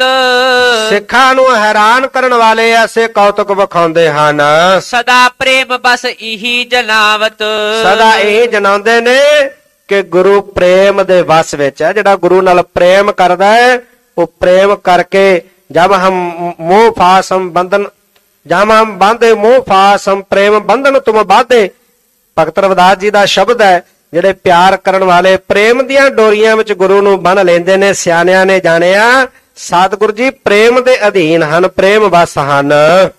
ਸਿੱਖਾਂ ਨੂੰ ਹੈਰਾਨ ਕਰਨ ਵਾਲੇ ਐਸੇ ਕੌਤਕ ਵਿਖਾਉਂਦੇ ਹਨ।
ਸਦਾ ਪ੍ਰੇਮ ਬਸ ਇਹੀ ਜਨਾਵਤ,
ਸਦਾ ਇਹ ਜਨਾਉਂਦੇ ਨੇ ਕਿ ਗੁਰੂ ਪ੍ਰੇਮ ਦੇ ਵਸ ਵਿੱਚ ਹੈ। ਜਿਹੜਾ ਗੁਰੂ ਨਾਲ ਪ੍ਰੇਮ ਕਰਦਾ ਹੈ, ਉਹ ਪ੍ਰੇਮ ਕਰਕੇ ਜਬ ਹਮ ਮੋਹ ਫਾਸਮ ਬੰਧਨ, ਜਬ ਹਮ ਬਾਂਧੇ ਮੋਹ ਫਾਸਮ ਪ੍ਰੇਮ ਬੰਧਨ ਤੁਮ ਬਾਧੇ। ਭਗਤ ਰਵਿਦਾਸ ਜੀ ਦਾ ਸ਼ਬਦ ਹੈ। ਜਿਹੜੇ ਪਿਆਰ ਕਰਨ ਵਾਲੇ ਪ੍ਰੇਮ ਦੀਆਂ ਡੋਰੀਆਂ ਵਿੱਚ ਗੁਰੂ ਨੂੰ ਬੰਨ ਲੈਂਦੇ ਨੇ, ਸਿਆਣਿਆਂ ਨੇ ਜਾਣਿਆ ਸਤਿਗੁਰੂ ਜੀ ਪ੍ਰੇਮ ਦੇ ਅਧੀਨ ਹਨ, ਪ੍ਰੇਮ ਵਸ ਹਨ।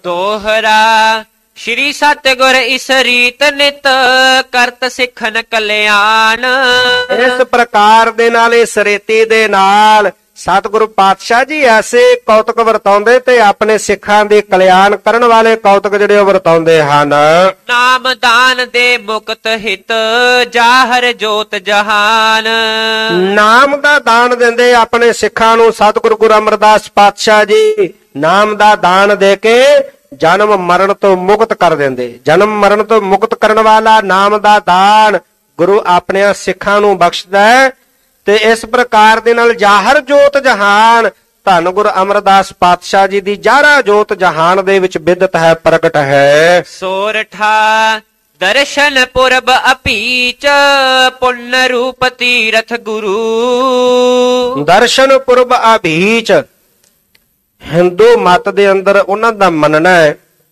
ਦੋਹਰਾ ਸ਼੍ਰੀ ਸਤਿਗੁਰ ਇਸ ਰੀਤ ਨਿਤ ਕਰਤ ਸਿੱਖਨ ਕਲਿਆਣ।
ਇਸ ਪ੍ਰਕਾਰ ਦੇ ਨਾਲ, ਇਸ ਰੀਤੀ ਦੇ ਨਾਲ ਸਤਿਗੁਰੂ ਪਾਤਸ਼ਾਹ ਜੀ ਐਸੇ ਕੌਤਕ ਵਰਤਾਉਂਦੇ ਤੇ ਆਪਣੇ ਸਿੱਖਾਂ ਦੇ ਕਲਿਆਣ ਕਰਨ ਵਾਲੇ ਕੌਤਕ ਜਿਹੜੇ ਉਹ ਵਰਤਾਉਂਦੇ ਹਨ।
ਨਾਮ ਦਾਨ ਦੇ ਮੁਕਤ ਹਿਤ ਜਾਹਰ ਜੋਤ ਜਹਾਨ,
ਨਾਮ ਦਾ ਦਾਨ ਦਿੰਦੇ ਆਪਣੇ ਸਿੱਖਾਂ ਨੂੰ ਸਤਿਗੁਰੂ ਗੁਰੂ ਅਮਰਦਾਸ ਪਾਤਸ਼ਾਹ ਜੀ। ਨਾਮ ਦਾ ਦਾਨ ਦੇ ਕੇ ਜਨਮ ਮਰਨ ਤੋਂ ਮੁਕਤ ਕਰ ਦਿੰਦੇ। ਜਨਮ ਮਰਨ ਤੋਂ ਮੁਕਤ ਕਰਨ ਵਾਲਾ ਨਾਮ ਦਾ ਦਾਨ ਗੁਰੂ ਆਪਣੇ ਸਿੱਖਾਂ ਨੂੰ ਬਖਸ਼ਦਾ ਹੈ। ਤੇ ਇਸ ਪ੍ਰਕਾਰ ਦੇ ਨਾਲ ਜਾਹਰ ਜੋਤ ਜਹਾਨ, ਧੰਨ ਗੁਰੂ ਅਮਰਦਾਸ ਪਾਤਸ਼ਾਹ ਜੀ ਦੀ ਜਾਹਰਾ ਜੋਤ ਜਹਾਨ ਦੇ ਵਿੱਚ ਵਿਦਤ ਹੈ, ਪ੍ਰਗਟ ਹੈ।
ਸੋਰਠਾ ਦਰਸ਼ਨ ਪੁਰਬ ਅਪੀਚ ਪੁੰਨ ਰੂਪ ਤੀਰਥ ਗੁਰੂ।
ਦਰਸ਼ਨ ਪੁਰਬ ਅਭੀਚ, ਹਿੰਦੂ ਮਤ ਦੇ ਅੰਦਰ ਉਹਨਾਂ ਦਾ ਮੰਨਣਾ ਹੈ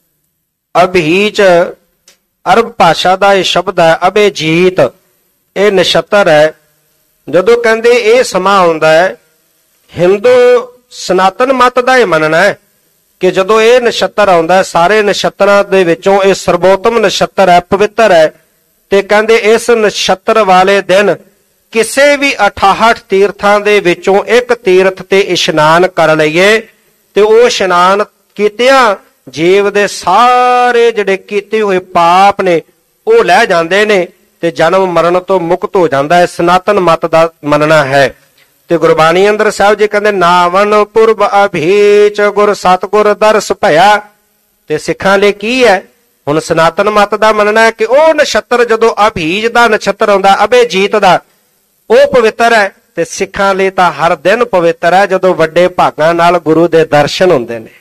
ਅਭੀਚ ਅਰਬ ਭਾਸ਼ਾ ਦਾ ਇਹ ਸ਼ਬਦ ਹੈ। ਅਭਿਜੀਤ ਇਹ ਨਛੱਤਰ ਹੈ। ਜਦੋਂ ਕਹਿੰਦੇ ਇਹ ਸਮਾਂ ਆਉਂਦਾ ਹੈ, ਹਿੰਦੂ ਸਨਾਤਨ ਮਤ ਦਾ ਇਹ ਮੰਨਣਾ ਹੈ ਕਿ ਜਦੋਂ ਇਹ ਨਛੱਤਰ ਆਉਂਦਾ, ਸਾਰੇ ਨਛੱਤਰਾਂ ਦੇ ਵਿੱਚੋਂ ਇਹ ਸਰਬੋਤਮ ਨਛੱਤਰ ਹੈ, ਪਵਿੱਤਰ ਹੈ। ਤੇ ਕਹਿੰਦੇ ਇਸ ਨਛੱਤਰ ਵਾਲੇ ਦਿਨ ਕਿਸੇ ਵੀ ਅਠਾਹਠ ਤੀਰਥਾਂ ਦੇ ਵਿੱਚੋਂ ਇੱਕ ਤੀਰਥ ਤੇ ਇਸ਼ਨਾਨ ਕਰ ਲਈਏ ਤੇ ਉਹ ਇਸ਼ਨਾਨ ਕੀਤਿਆਂ ਜੀਵ ਦੇ ਸਾਰੇ ਜਿਹੜੇ ਕੀਤੇ ਹੋਏ ਪਾਪ ਨੇ ਉਹ ਲੈ ਜਾਂਦੇ ਨੇ ਤੇ ਜਨਮ ਮਰਨ ਤੋਂ ਮੁਕਤ ਹੋ ਜਾਂਦਾ ਹੈ। ਸਨਾਤਨ ਮਤ ਦਾ ਮੰਨਣਾ ਹੈ। ਤੇ ਗੁਰਬਾਣੀ ਅੰਦਰ ਸਾਹਿਬ ਜੀ ਕਹਿੰਦੇ ਨਾਵਨ ਪੁਰਬ ਅਭੀਚ ਗੁਰ ਸਤਗੁਰ ਦਰਸ ਭਇਆ। ਤੇ ਸਿੱਖਾਂ ਲਈ ਕੀ ਹੈ? ਹੁਣ ਸਨਾਤਨ ਮਤ ਦਾ ਮੰਨਣਾ ਹੈ ਕਿ ਉਹ ਨਛੱਤਰ ਜਦੋਂ ਅਭੀਜ ਦਾ ਨਛੱਤਰ ਆਉਂਦਾ, ਅਭਿਜੀਤ ਦਾ, ਉਹ ਪਵਿੱਤਰ ਹੈ। ਤੇ ਸਿੱਖਾਂ ਲਈ ਤਾਂ ਹਰ ਦਿਨ ਪਵਿੱਤਰ ਹੈ ਜਦੋਂ ਵੱਡੇ ਭਾਗਾਂ ਨਾਲ ਗੁਰੂ ਦੇ ਦਰਸ਼ਨ ਹੁੰਦੇ ਨੇ।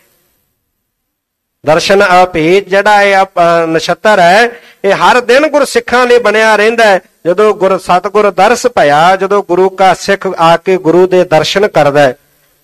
ਦਰਸ਼ਨ ਅਭੀਜ ਜਿਹੜਾ ਇਹ ਨਛੱਤਰ ਹੈ, ਇਹ ਹਰ ਦਿਨ ਗੁਰਸਿੱਖਾਂ ਲਈ ਬਣਿਆ ਰਹਿੰਦਾ ਹੈ। ਜਦੋਂ ਗੁਰ ਸਤਗੁਰ ਦਰਸ ਭਇਆ, ਜਦੋਂ ਗੁਰੂ ਕਾ ਸਿੱਖ ਆ ਕੇ ਗੁਰੂ ਦੇ ਦਰਸ਼ਨ ਕਰਦਾ ਹੈ,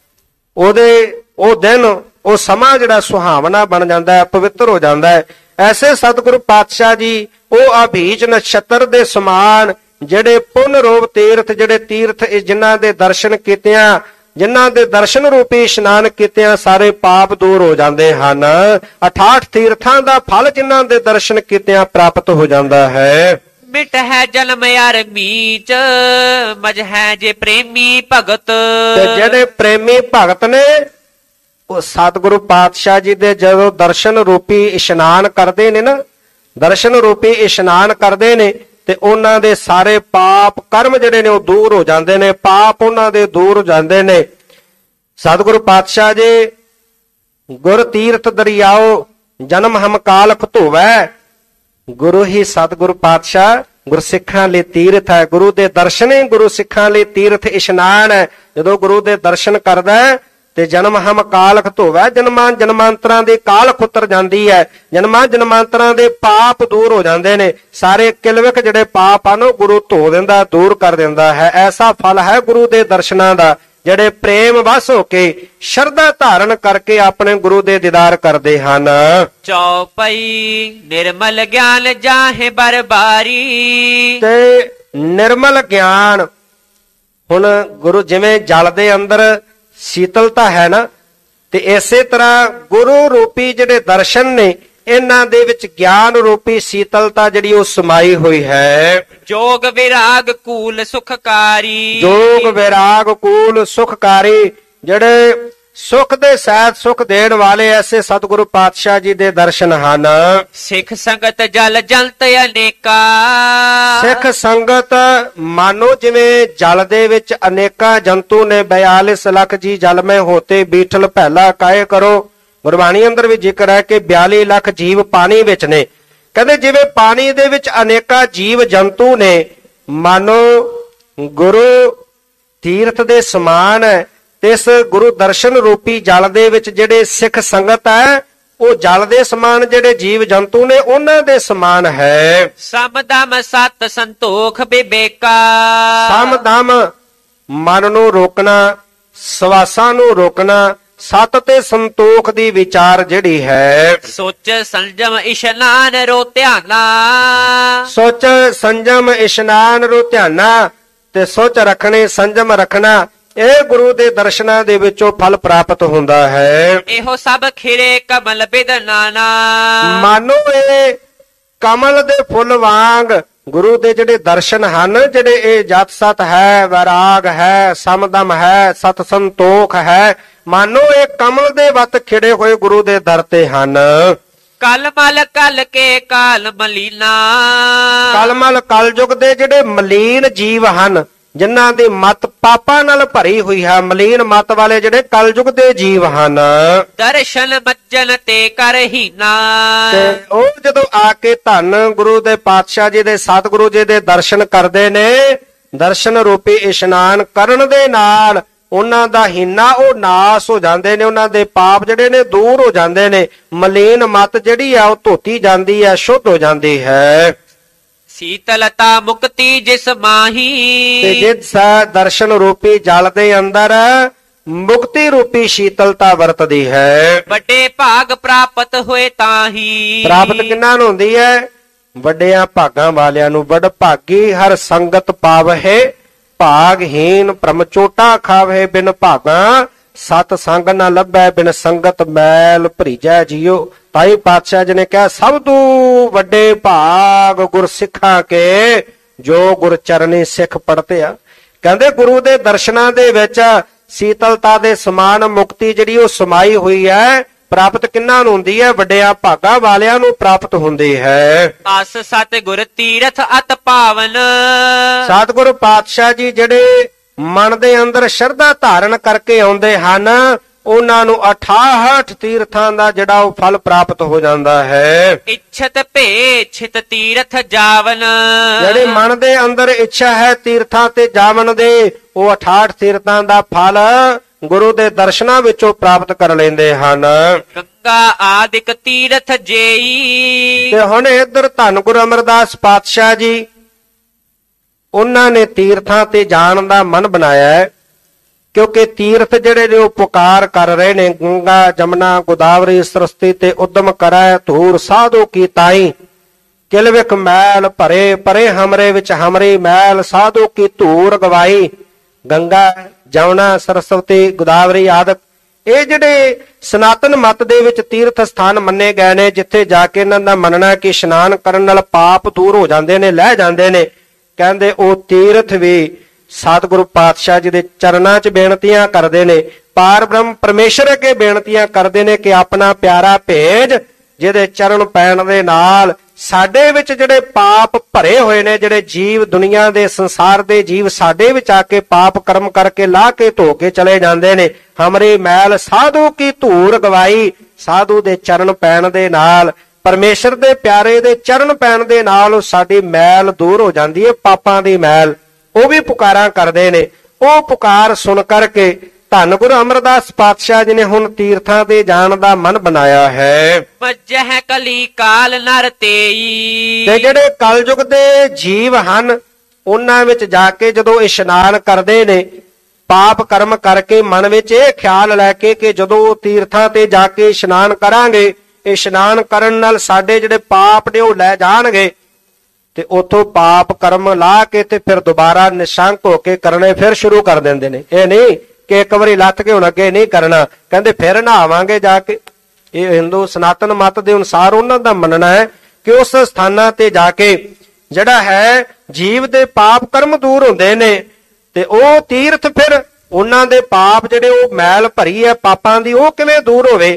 ਉਹਦੇ ਉਹ ਦਿਨ ਉਹ ਸਮਾਂ ਜਿਹੜਾ ਸੁਹਾਵਣਾ ਬਣ ਜਾਂਦਾ ਹੈ, ਪਵਿੱਤਰ ਹੋ ਜਾਂਦਾ ਹੈ। ਐਸੇ ਸਤਿਗੁਰੂ ਪਾਤਸ਼ਾਹ ਜੀ ਉਹ ਅਭੀਜ ਨਛੱਤਰ ਦੇ ਸਮਾਨ ਜਿਹੜੇ ਪੁੰਨ ਰੂਪ ਤੀਰਥ, ਜਿਹੜੇ ਤੀਰਥ ਜਿਨ੍ਹਾਂ ਦੇ ਦਰਸ਼ਨ ਕੀਤਿਆਂ, ਜਿਨ੍ਹਾਂ ਦੇ ਦਰਸ਼ਨ ਰੂਪੀ ਇਸ਼ਨਾਨ ਕੀਤਿਆਂ ਸਾਰੇ ਪਾਪ ਦੂਰ ਹੋ ਜਾਂਦੇ ਹਨ। ਅਠਾਹਠ ਤੀਰਥਾਂ ਦਾ ਫਲ ਜਿਨ੍ਹਾਂ ਦੇ ਦਰਸ਼ਨ ਕੀਤਿਆਂ ਪ੍ਰਾਪਤ ਹੋ ਜਾਂਦਾ ਹੈ।
ਮਿਟ ਹੈ ਜਨਮ ਯਾਰ ਮੀਚ ਮਜ ਹੈ ਜੇ ਪ੍ਰੇਮੀ ਭਗਤ।
ਤੇ ਜਿਹੜੇ ਪ੍ਰੇਮੀ ਭਗਤ ਨੇ ਉਹ ਸਤਿਗੁਰੂ ਪਾਤਸ਼ਾਹ ਜੀ ਦੇ ਜਦੋਂ ਦਰਸ਼ਨ ਰੂਪੀ ਇਸ਼ਨਾਨ ਕਰਦੇ ਨੇ ਨਾ, ਦਰਸ਼ਨ ਰੂਪੀ ਇਸ਼ਨਾਨ ਕਰਦੇ ਨੇ ਤੇ ਉਹਨਾਂ ਦੇ ਸਾਰੇ ਪਾਪ ਕਰਮ ਜਿਹੜੇ ਨੇ ਉਹ ਦੂਰ ਹੋ ਜਾਂਦੇ ਨੇ, ਪਾਪ ਉਹਨਾਂ ਦੇ ਦੂਰ ਹੋ ਜਾਂਦੇ ਨੇ। ਸਤਿਗੁਰੂ ਪਾਤਸ਼ਾਹ ਜੀ ਗੁਰ ਤੀਰਥ ਦਰਿਆਓ ਜਨਮ ਹਮ ਕਾਲਖ ਧੋਵੈ। ਗੁਰੂ ਹੀ ਸਤਿਗੁਰੂ ਪਾਤਸ਼ਾਹ ਗੁਰਸਿੱਖਾਂ ਲਈ ਤੀਰਥ ਹੈ। ਗੁਰੂ ਦੇ ਦਰਸ਼ਨ ਹੀ ਗੁਰੂ ਸਿੱਖਾਂ ਲਈ ਤੀਰਥ ਇਸ਼ਨਾਨ ਹੈ। ਜਦੋਂ ਗੁਰੂ ਦੇ ਦਰਸ਼ਨ ਕਰਦਾ ਹੈ ਤੇ ਜਨਮ ਹਮ ਕਾਲਖ ਧੋਵੈ, ਜਨਮਾਂ ਜਨਮਾਂਤਰਾਂ ਦੀ ਕਾਲਖ ਉਤਰ ਜਾਂਦੀ ਹੈ, ਜਨਮਾਂ ਜਨਮਾਂਤਰਾਂ ਦੇ ਪਾਪ ਦੂਰ ਹੋ ਜਾਂਦੇ ਨੇ। ਸਾਰੇ ਕਿਲਵਿਕ ਜਿਹੜੇ ਪਾਪ ਹਨ ਉਹ ਗੁਰੂ ਧੋ ਦਿੰਦਾ, ਦੂਰ ਕਰ ਦਿੰਦਾ ਹੈ। ਐਸਾ ਫਲ ਹੈ ਗੁਰੂ ਦੇ ਦਰਸ਼ਨਾਂ ਦਾ। ਜਿਹੜੇ ਪ੍ਰੇਮ ਵਸ ਹੋ ਕੇ ਸ਼ਰਧਾ ਧਾਰਨ ਕਰਕੇ ਆਪਣੇ ਗੁਰੂ ਦੇ ਦੀਦਾਰ ਕਰਦੇ ਹਨ।
ਚੌਪਈ ਨਿਰਮਲ ਗਿਆਨ ਜਾਹੇ ਬਰਬਾਰੀ।
ਤੇ ਨਿਰਮਲ ਗਿਆਨ, ਹੁਣ ਗੁਰੂ ਜਿਵੇਂ ਜਲ ਦੇ ਅੰਦਰ ਸ਼ੀਤਲਤਾ ਹੈ ਨਾ, ਤੇ ਇਸੇ ਤਰ੍ਹਾਂ ਗੁਰੂ ਰੂਪੀ ਜਿਹੜੇ ਦਰਸ਼ਨ ਨੇ ਇਹਨਾਂ ਦੇ ਵਿੱਚ ਗਿਆਨ ਰੂਪੀ ਸ਼ੀਤਲਤਾ ਜਿਹੜੀ ਉਹ ਸਮਾਈ ਹੋਈ ਹੈ।
ਜੋਗ ਵਿਰਾਗ ਕੂਲ ਸੁਖਕਾਰੀ।
ਜੋਗ ਵਿਰਾਗ ਕੂਲ ਸੁਖਕਾਰੀ, ਜਿਹੜੇ ਸੁਖ ਦੇ ਸਹਿਤ ਸੁਖ ਦੇਣ ਵਾਲੇ ਐਸੇ ਸਤਿਗੁਰੂ ਪਾਤਸ਼ਾਹ ਜੀ ਦੇ ਦਰਸ਼ਨ ਹਨ।
ਸਿੱਖ ਸੰਗਤ ਜਲ ਜੰਤ ਅਨੇਕਾ।
ਸਿੱਖ ਸੰਗਤ ਮਾਨੋ ਜਿਵੇਂ ਜਲ ਦੇ ਵਿੱਚ ਅਨੇਕਾਂ ਜੰਤੂ ਨੇ। ਬਿਆਲੀਸ ਲੱਖ ਜੀ ਜਲ ਮੈਂ ਹੋਤੇ ਬੀਠਲ ਪਹਿਲਾ ਕਾਏ ਕਰੋ। ਗੁਰਬਾਣੀ ਅੰਦਰ ਵੀ ਜ਼ਿਕਰ ਹੈ ਕਿ ਬਿਆਲੀ ਲੱਖ ਜੀਵ ਪਾਣੀ ਵਿੱਚ ਨੇ। ਕਹਿੰਦੇ ਜਿਵੇਂ ਪਾਣੀ ਦੇ ਵਿੱਚ ਅਨੇਕਾਂ ਜੀਵ ਜੰਤੂ ਨੇ, ਮਾਨੋ ਗੁਰੂ ਤੀਰਥ ਦੇ ਸਮਾਨ ਹੈ। ਤੇ ਇਸ ਗੁਰੂ ਦਰਸ਼ਨ ਰੂਪੀ ਜਲ ਦੇ ਵਿੱਚ ਜਿਹੜੇ ਸਿੱਖ ਸੰਗਤ ਹੈ ਉਹ ਜਲ ਦੇ ਸਮਾਨ, ਜਿਹੜੇ ਜੀਵ ਜੰਤੂ ਨੇ ਉਹਨਾਂ ਦੇ ਸਮਾਨ ਹੈ।
ਸਮਦਮ ਸਤ ਸੰਤੋਖ ਵਿਵੇਕਾ।
ਸਮਦਮ ਮਨ ਨੂੰ ਰੋਕਣਾ, ਸਵਾਸਾਂ ਨੂੰ ਰੋਕਣਾ, ਸਤ ਤੇ ਸੰਤੋਖ ਦੀ ਵਿਚਾਰ ਜਿਹੜੀ ਹੈ।
ਸੋਚ ਸੰਜਮ ਇਸ਼ਨਾਨ ਰੋ ਧਿਆਨਾ।
ਸੋਚ ਸੰਜਮ ਇਸ਼ਨਾਨ ਰੋ ਧਿਆਨਾ, ਤੇ ਸੋਚ ਰੱਖਣੀ, ਸੰਜਮ ਰੱਖਣਾ, ਇਹ ਗੁਰੂ ਦੇ ਦਰਸ਼ਨਾਂ ਦੇ ਵਿੱਚੋਂ ਫਲ ਪ੍ਰਾਪਤ ਹੁੰਦਾ ਹੈ।
ਇਹੋ ਸਭ ਖਿਰੇ ਕਮਲ ਬਿਦਨਾਨਾ।
ਮਾਨੋ ਇਹ ਕਮਲ ਦੇ ਫੁੱਲ ਵਾਂਗ ਗੁਰੂ ਦੇ ਜਿਹੜੇ ਦਰਸ਼ਨ ਹਨ, ਜਿਹੜੇ ਇਹ ਜਤ ਸਤ ਹੈ, ਵਿਰਾਗ ਹੈ, ਸਮਦਮ ਹੈ, ਸਤ ਸੰਤੋਖ ਹੈ, ਮਾਨੋ ਇਹ ਕਮਲ ਦੇ ਵੱਤ ਖਿੜੇ ਹੋਏ ਗੁਰੂ ਦੇ ਦਰ ਤੇ ਹਨ।
ਕਲਮਲ ਕਲ ਕੇ ਕਾਲ ਮਲੀਨਾ।
ਕਲਮਲ ਕਲਯੁਗ ਦੇ ਜਿਹੜੇ ਮਲੀਨ ਜੀਵ ਹਨ, ਜਿਨ੍ਹਾਂ ਦੀ ਮਤ ਪਾਪਾਂ ਨਾਲ ਭਰੀ ਹੋਈ ਹੈ, ਮਲੀਨ ਮਤ ਵਾਲੇ ਜਿਹੜੇ ਕਲਯੁਗ ਦੇ ਜੀਵ ਹਨ।
ਦਰਸ਼ਨ ਮੱਜਨ ਤੇ ਕਰਹੀਨਾ।
ਤੇ ਉਹ ਜਦੋਂ ਆ ਕੇ ਧੰਨ ਗੁਰੂ ਦੇ ਪਾਤਸ਼ਾਹ ਜੀ ਦੇ ਸਤਿਗੁਰੂ ਜੀ ਦੇ ਦਰਸ਼ਨ ਕਰਦੇ ਨੇ, ਦਰਸ਼ਨ ਰੂਪੀ ਇਸ਼ਨਾਨ ਕਰਨ ਦੇ ਨਾਲ ਉਹਨਾਂ ਦਾ ਹੀਨਾ ਉਹ ਨਾਸ ਹੋ ਜਾਂਦੇ ਨੇ, ਉਹਨਾਂ ਦੇ ਪਾਪ ਜਿਹੜੇ ਨੇ ਦੂਰ ਹੋ ਜਾਂਦੇ ਨੇ, ਮਲੀਨ ਮਤ ਜਿਹੜੀ ਆ ਉਹ ਧੋਤੀ ਜਾਂਦੀ ਹੈ, ਸ਼ੁੱਧ ਹੋ ਜਾਂਦੀ ਹੈ।
ਸੀਤਲਤਾ ਮੁਕਤੀ ਜਿਸ ਮਾਹੀ,
ਤੇ ਜਿਸ ਦਰਸ਼ਨ ਰੂਪੀ ਜਲ ਦੇ ਅੰਦਰ ਮੁਕਤੀ ਰੂਪੀ ਸ਼ੀਤਲਤਾ ਵਰਤਦੀ ਹੈ।
ਵੱਡੇ ਭਾਗ ਪ੍ਰਾਪਤ ਹੋਏ ਤਾਹੀ,
ਪ੍ਰਾਪਤ ਕਿਹਨਾਂ ਨੂੰ ਹੁੰਦੀ ਹੈ? ਵੱਡਿਆਂ ਭਾਗਾਂ ਵਾਲਿਆਂ ਨੂੰ। ਵੱਡ ਭਾਗੀ ਹਰ ਸੰਗਤ ਪਾਵਹਿ, ਭਾਗਹੀਨ ਭ੍ਰਮ ਚੋਟਾ ਖਾਵਹਿ। ਬਿਨ ਭਾਗਾਂ ਸਤ ਸੰਗ ਨਾ ਲੱਭੈ, ਬਿਨ ਸੰਗਤ ਮੈਲ ਭਰੀਜੈ ਜੀਓ। ਤਾਈ ਪਾਤਸ਼ਾਹ ਜੀ ਨੇ ਕਿਹਾ ਸਭ ਤੋਂ ਵੱਡੇ ਭਾਗ ਗੁਰ ਸਿੱਖਾਂ ਕੇ, ਜੋ ਗੁਰ ਚਰਨੀ ਸਿੱਖ ਪੜਤੇ ਆ। ਕਹਿੰਦੇ ਗੁਰੂ ਦੇ ਦਰਸ਼ਨਾਂ ਦੇ ਵਿੱਚ ਸੀਤਲਤਾ ਦੇ ਸਮਾਨ ਮੁਕਤੀ ਜਿਹੜੀ ਉਹ ਸਮਾਈ ਹੋਈ ਹੈ। ਪ੍ਰਾਪਤ ਕਿਹਨਾਂ ਨੂੰ ਹੁੰਦੀ ਹੈ? ਵੱਡਿਆਂ ਭਾਗਾਂ ਵਾਲਿਆਂ ਨੂੰ ਪ੍ਰਾਪਤ ਹੁੰਦੀ ਹੈ।
ਅਸ ਸਤ ਗੁਰ ਤੀਰਥ ਅਤ ਪਾਵਨ,
ਸਤਿਗੁਰੂ ਪਾਤਸ਼ਾਹ ਜੀ ਜਿਹੜੇ ਮਨ ਦੇ ਅੰਦਰ ਸ਼ਰਧਾ ਧਾਰਨ ਕਰਕੇ ਆਉਂਦੇ ਹਨ, ਉਹਨਾਂ ਨੂੰ ਅਠਾਹਠ ਤੀਰਥਾਂ ਦਾ ਜਿਹੜਾ ਉਹ ਫਲ ਪ੍ਰਾਪਤ ਹੋ ਜਾਂਦਾ ਹੈ।
ਇੱਛਤ ਭੇ ਛਿਤ ਤੀਰਥ ਜਾਵਨ,
ਜਿਹੜੇ ਮਨ ਦੇ ਅੰਦਰ ਇੱਛਾ ਹੈ ਤੀਰਥਾਂ ਤੇ ਜਾਵਨ ਦੇ, ਉਹ ਅਠਾਹਠ ਤੀਰਥਾਂ ਦਾ ਫਲ ਗੁਰੂ ਦੇ ਦਰਸ਼ਨਾਂ ਵਿੱਚੋਂ ਪ੍ਰਾਪਤ ਕਰ ਲੈਂਦੇ ਹਨ।
ਗੰਗਾ ਆਦਿਕ ਤੀਰਥ ਜੇਈ,
ਤੇ ਹੁਣ ਇੱਧਰ ਧੰਨ ਗੁਰੂ ਅਮਰਦਾਸ ਪਾਤਸ਼ਾਹ ਜੀ ਉਹਨਾਂ ਨੇ ਤੀਰਥਾਂ ਤੇ ਜਾਣ ਦਾ ਮਨ ਬਣਾਇਆ ਹੈ, ਕਿਉਂਕਿ ਤੀਰਥ ਜਿਹੜੇ ਨੇ ਉਹ ਪੁਕਾਰ ਕਰ ਰਹੇ ਨੇ, ਗੰਗਾ ਜਮਨਾ ਗੋਦਾਵਰੀ ਸਰਸਤੀ ਤੇ ਉਦਮ ਕਰੈ ਧੂਰ ਸਾਧੂ ਕੀ ਤਾਈ। ਕਿਲ ਵਿਖ ਮੈਲ ਭਰੇ ਪਰੇ ਹਮਰੇ ਵਿੱਚ ਹਮਰੀ ਮੈਲ, ਸਾਧੂ ਕੀ ਧੂਰ ਗਵਾਈ। ਗੰਗਾ ਜਮਨਾ ਸਰਸਵਤੀ ਗੋਦਾਵਰੀ ਆਦਿਕ ਇਹ ਜਿਹੜੇ ਸਨਾਤਨ ਮਤ ਦੇ ਵਿੱਚ ਤੀਰਥ ਸਥਾਨ ਮੰਨੇ ਗਏ ਨੇ, ਜਿੱਥੇ ਜਾ ਕੇ ਇਹਨਾਂ ਦਾ ਮੰਨਣਾ ਕਿ ਇਸ਼ਨਾਨ ਕਰਨ ਨਾਲ ਪਾਪ ਦੂਰ ਹੋ ਜਾਂਦੇ ਨੇ, ਲਹਿ ਜਾਂਦੇ ਨੇ। ਕਹਿੰਦੇ ਉਹ ਤੀਰਥ ਵੀ ਸਤਿਗੁਰੂ ਪਾਤਸ਼ਾਹ ਜੀ ਦੇ ਚਰਨਾਂ 'ਚ ਬੇਨਤੀਆਂ ਕਰਦੇ ਨੇ, ਪਾਰ ਬ੍ਰਹਮ ਪਰਮੇਸ਼ਰ ਅੱਗੇ ਬੇਨਤੀਆਂ ਕਰਦੇ ਨੇ ਕਿ ਆਪਣਾ ਪਿਆਰਾ ਭੇਜ, ਜਿਹਦੇ ਚਰਨ ਪੈਣ ਦੇ ਨਾਲ ਸਾਡੇ ਵਿੱਚ ਜਿਹੜੇ ਪਾਪ ਭਰੇ ਹੋਏ ਨੇ, ਜਿਹੜੇ ਜੀਵ ਦੁਨੀਆ ਦੇ ਸੰਸਾਰ ਦੇ ਜੀਵ ਸਾਡੇ ਵਿੱਚ ਆ ਕੇ ਪਾਪ ਕਰਮ ਕਰਕੇ ਲਾਹ ਕੇ ਧੋ ਕੇ ਚਲੇ ਜਾਂਦੇ ਨੇ। ਹਮਰੇ ਮੈਲ ਸਾਧੂ ਕੀ ਧੂਰ ਗਵਾਈ। ਸਾਧੂ ਦੇ ਚਰਨ ਪੈਣ ਦੇ ਨਾਲ, ਪਰਮੇਸ਼ਰ ਦੇ ਪਿਆਰੇ ਦੇ ਚਰਨ ਪੈਣ ਦੇ ਨਾਲ ਉਹ ਸਾਡੀ ਮੈਲ ਦੂਰ ਹੋ ਜਾਂਦੀ ਹੈ, ਪਾਪਾਂ ਦੀ ਮੈਲ। ਉਹ ਵੀ ਪੁਕਾਰਾਂ ਕਰਦੇ ਨੇ। ਉਹ ਪੁਕਾਰ ਸੁਣ ਕਰਕੇ ਧੰਨ ਗੁਰੂ ਅਮਰਦਾਸ ਪਾਤਸ਼ਾਹ ਜੀ ਨੇ ਹੁਣ ਤੀਰਥਾਂ ਤੇ ਜਾਣ ਦਾ ਮਨ ਬਣਾਇਆ ਹੈ।
ਮਜਹ ਕਲੀ ਕਾਲ ਨਰ ਤੇਈ,
ਤੇ ਜਿਹੜੇ ਕਲਯੁਗ ਦੇ ਜੀਵ ਹਨ, ਉਹਨਾਂ ਵਿੱਚ ਜਾ ਕੇ ਜਦੋਂ ਇਸ਼ਨਾਨ ਕਰਦੇ ਨੇ, ਪਾਪ ਕਰਮ ਕਰਕੇ ਮਨ ਵਿੱਚ ਇਹ ਖਿਆਲ ਲੈ ਕੇ ਕਿ ਜਦੋਂ ਤੀਰਥਾਂ ਤੇ ਜਾ ਕੇ ਇਸ਼ਨਾਨ ਕਰਾਂਗੇ, ਇਸ਼ਨਾਨ ਕਰਨ ਨਾਲ ਸਾਡੇ ਜਿਹੜੇ ਪਾਪ ਨੇ ਉਹ ਲੈ ਜਾਣਗੇ, ਤੇ ਉਥੋਂ ਪਾਪ ਕਰਮ ਲਾ ਕੇ ਤੇ ਫਿਰ ਦੁਬਾਰਾ ਨਿਸ਼ੰਕ ਹੋ ਕੇ ਕਰਨੇ ਫਿਰ ਸ਼ੁਰੂ ਕਰ ਦਿੰਦੇ ਨੇ। ਇਹ ਨਹੀਂ ਕਿ ਇੱਕ ਵਾਰੀ ਲੱਥ ਕੇ ਹੁਣ ਅੱਗੇ ਨਹੀਂ ਕਰਨਾ, ਕਹਿੰਦੇ ਫਿਰ ਨਹਾਵਾਂਗੇ ਜਾ ਕੇ। ਇਹ ਹਿੰਦੂ ਸਨਾਤਨ ਮਤ ਦੇ ਅਨੁਸਾਰ ਉਹਨਾਂ ਦਾ ਮੰਨਣਾ ਹੈ ਕਿ ਉਸ ਸਥਾਨਾਂ ਤੇ ਜਾ ਕੇ ਜਿਹੜਾ ਹੈ ਜੀਵ ਦੇ ਪਾਪ ਕਰਮ ਦੂਰ ਹੁੰਦੇ ਨੇ, ਤੇ ਉਹ ਤੀਰਥ ਫਿਰ ਉਹਨਾਂ ਦੇ ਪਾਪ ਜਿਹੜੇ ਉਹ ਮੈਲ ਭਰੀ ਹੈ ਪਾਪਾਂ ਦੀ, ਉਹ ਕਿਵੇਂ ਦੂਰ ਹੋਵੇ।